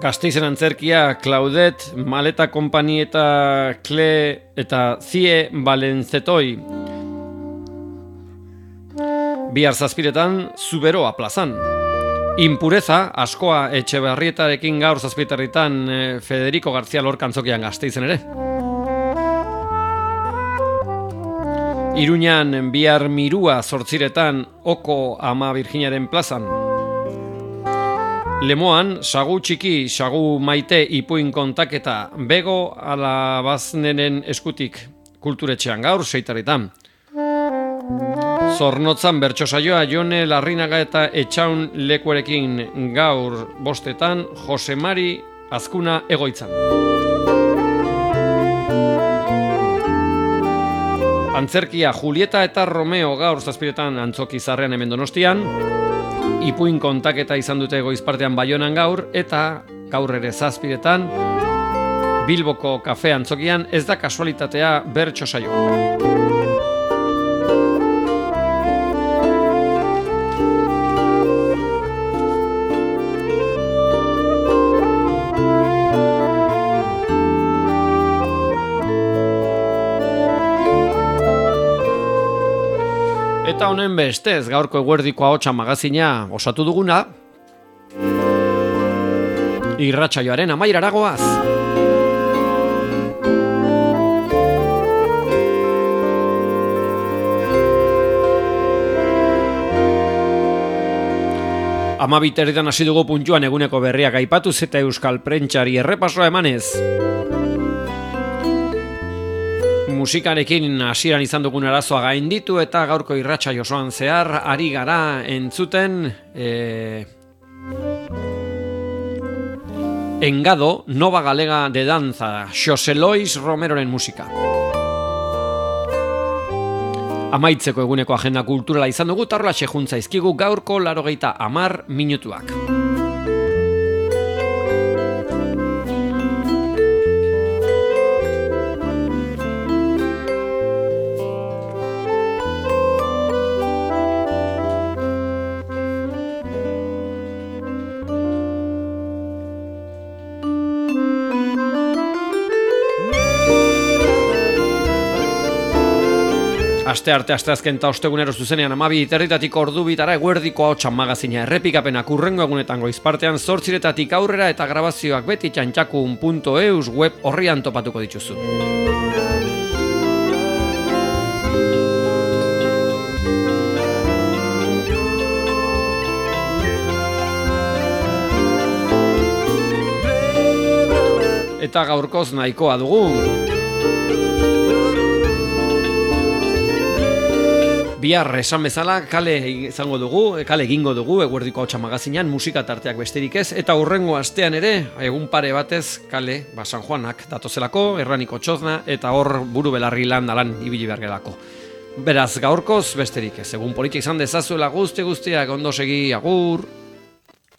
Gasteizen antzerkia, Claudet, Maleta Kompani eta Kle eta Zie Balenzetoi. Bihar zazpiretan, Zuberoa plazan. Impureza, askoa Etxeberrietarekin gaur zazpietarritan Federico García Lorca antzokian Gasteizen ere. Iruñan bihar Mirua zortziretan Oko Ama Virginiaren plazan. Lemoan, Sagu Txiki, Sagu Maite ipuin kontaketa Bego Alabaznenen eskutik kulturetxean gaur seitarritan. Zornotzan bertso saioa Jone Larrinaga eta Etxaun lekuerekin gaur bostetan Jose Mari Azkuna Egoitzan. Antzerkia Julieta eta Romeo gaur zazpiretan Antzoki Zarrean hemen Donostian. Ipuin kontaketa izan dute Goizpartean Baionan gaur eta gaur ere zazpiretan Bilboko Kafe Antzokian ez da kasualitatea bertso saioa. Eta honen bestez, gaurko eguerdiko ahotsa magazina osatu duguna, irratsaioaren amaierara goaz. Amabiterritan hasi dugu puntuan eguneko berriak aipatuz eta euskal prentsari errepasoa emanez. Musikarekin hasieran izan dugun arazoa gainditu eta gaurko irratsaio osoan zehar ari gara entzuten Engado, Nova Galega de Danza, José Lois Romeroren musika. Amaitzeko eguneko agenda kulturala izan dugu tarlaxe juntza izkigu gaurko 80 minutuak. Asteazken eta ostegunero zuzenean 12:00 ordu bitara eguerdiko ahotsan magazina errepikapenak hurrengo egunetan Goizpartean 8:00 aurrera eta grabazioak beti txantxakun.eus web orrian topatuko dituzu. Eta gaurkoz nahikoa dugu. Bihar esan bezala kale izango dugu, kale egingo dugu eguerdiko ahotsa magazinan musika tarteak besterik ez eta hurrengo astean ere egun pare batez kale San Juanak datozelako, Erraniko Txozna eta hor buru belarri lan ibili behar gelako. Beraz gaurkoz besterik ez, egun politik izan dezazuela guztiak ondo segi, agur.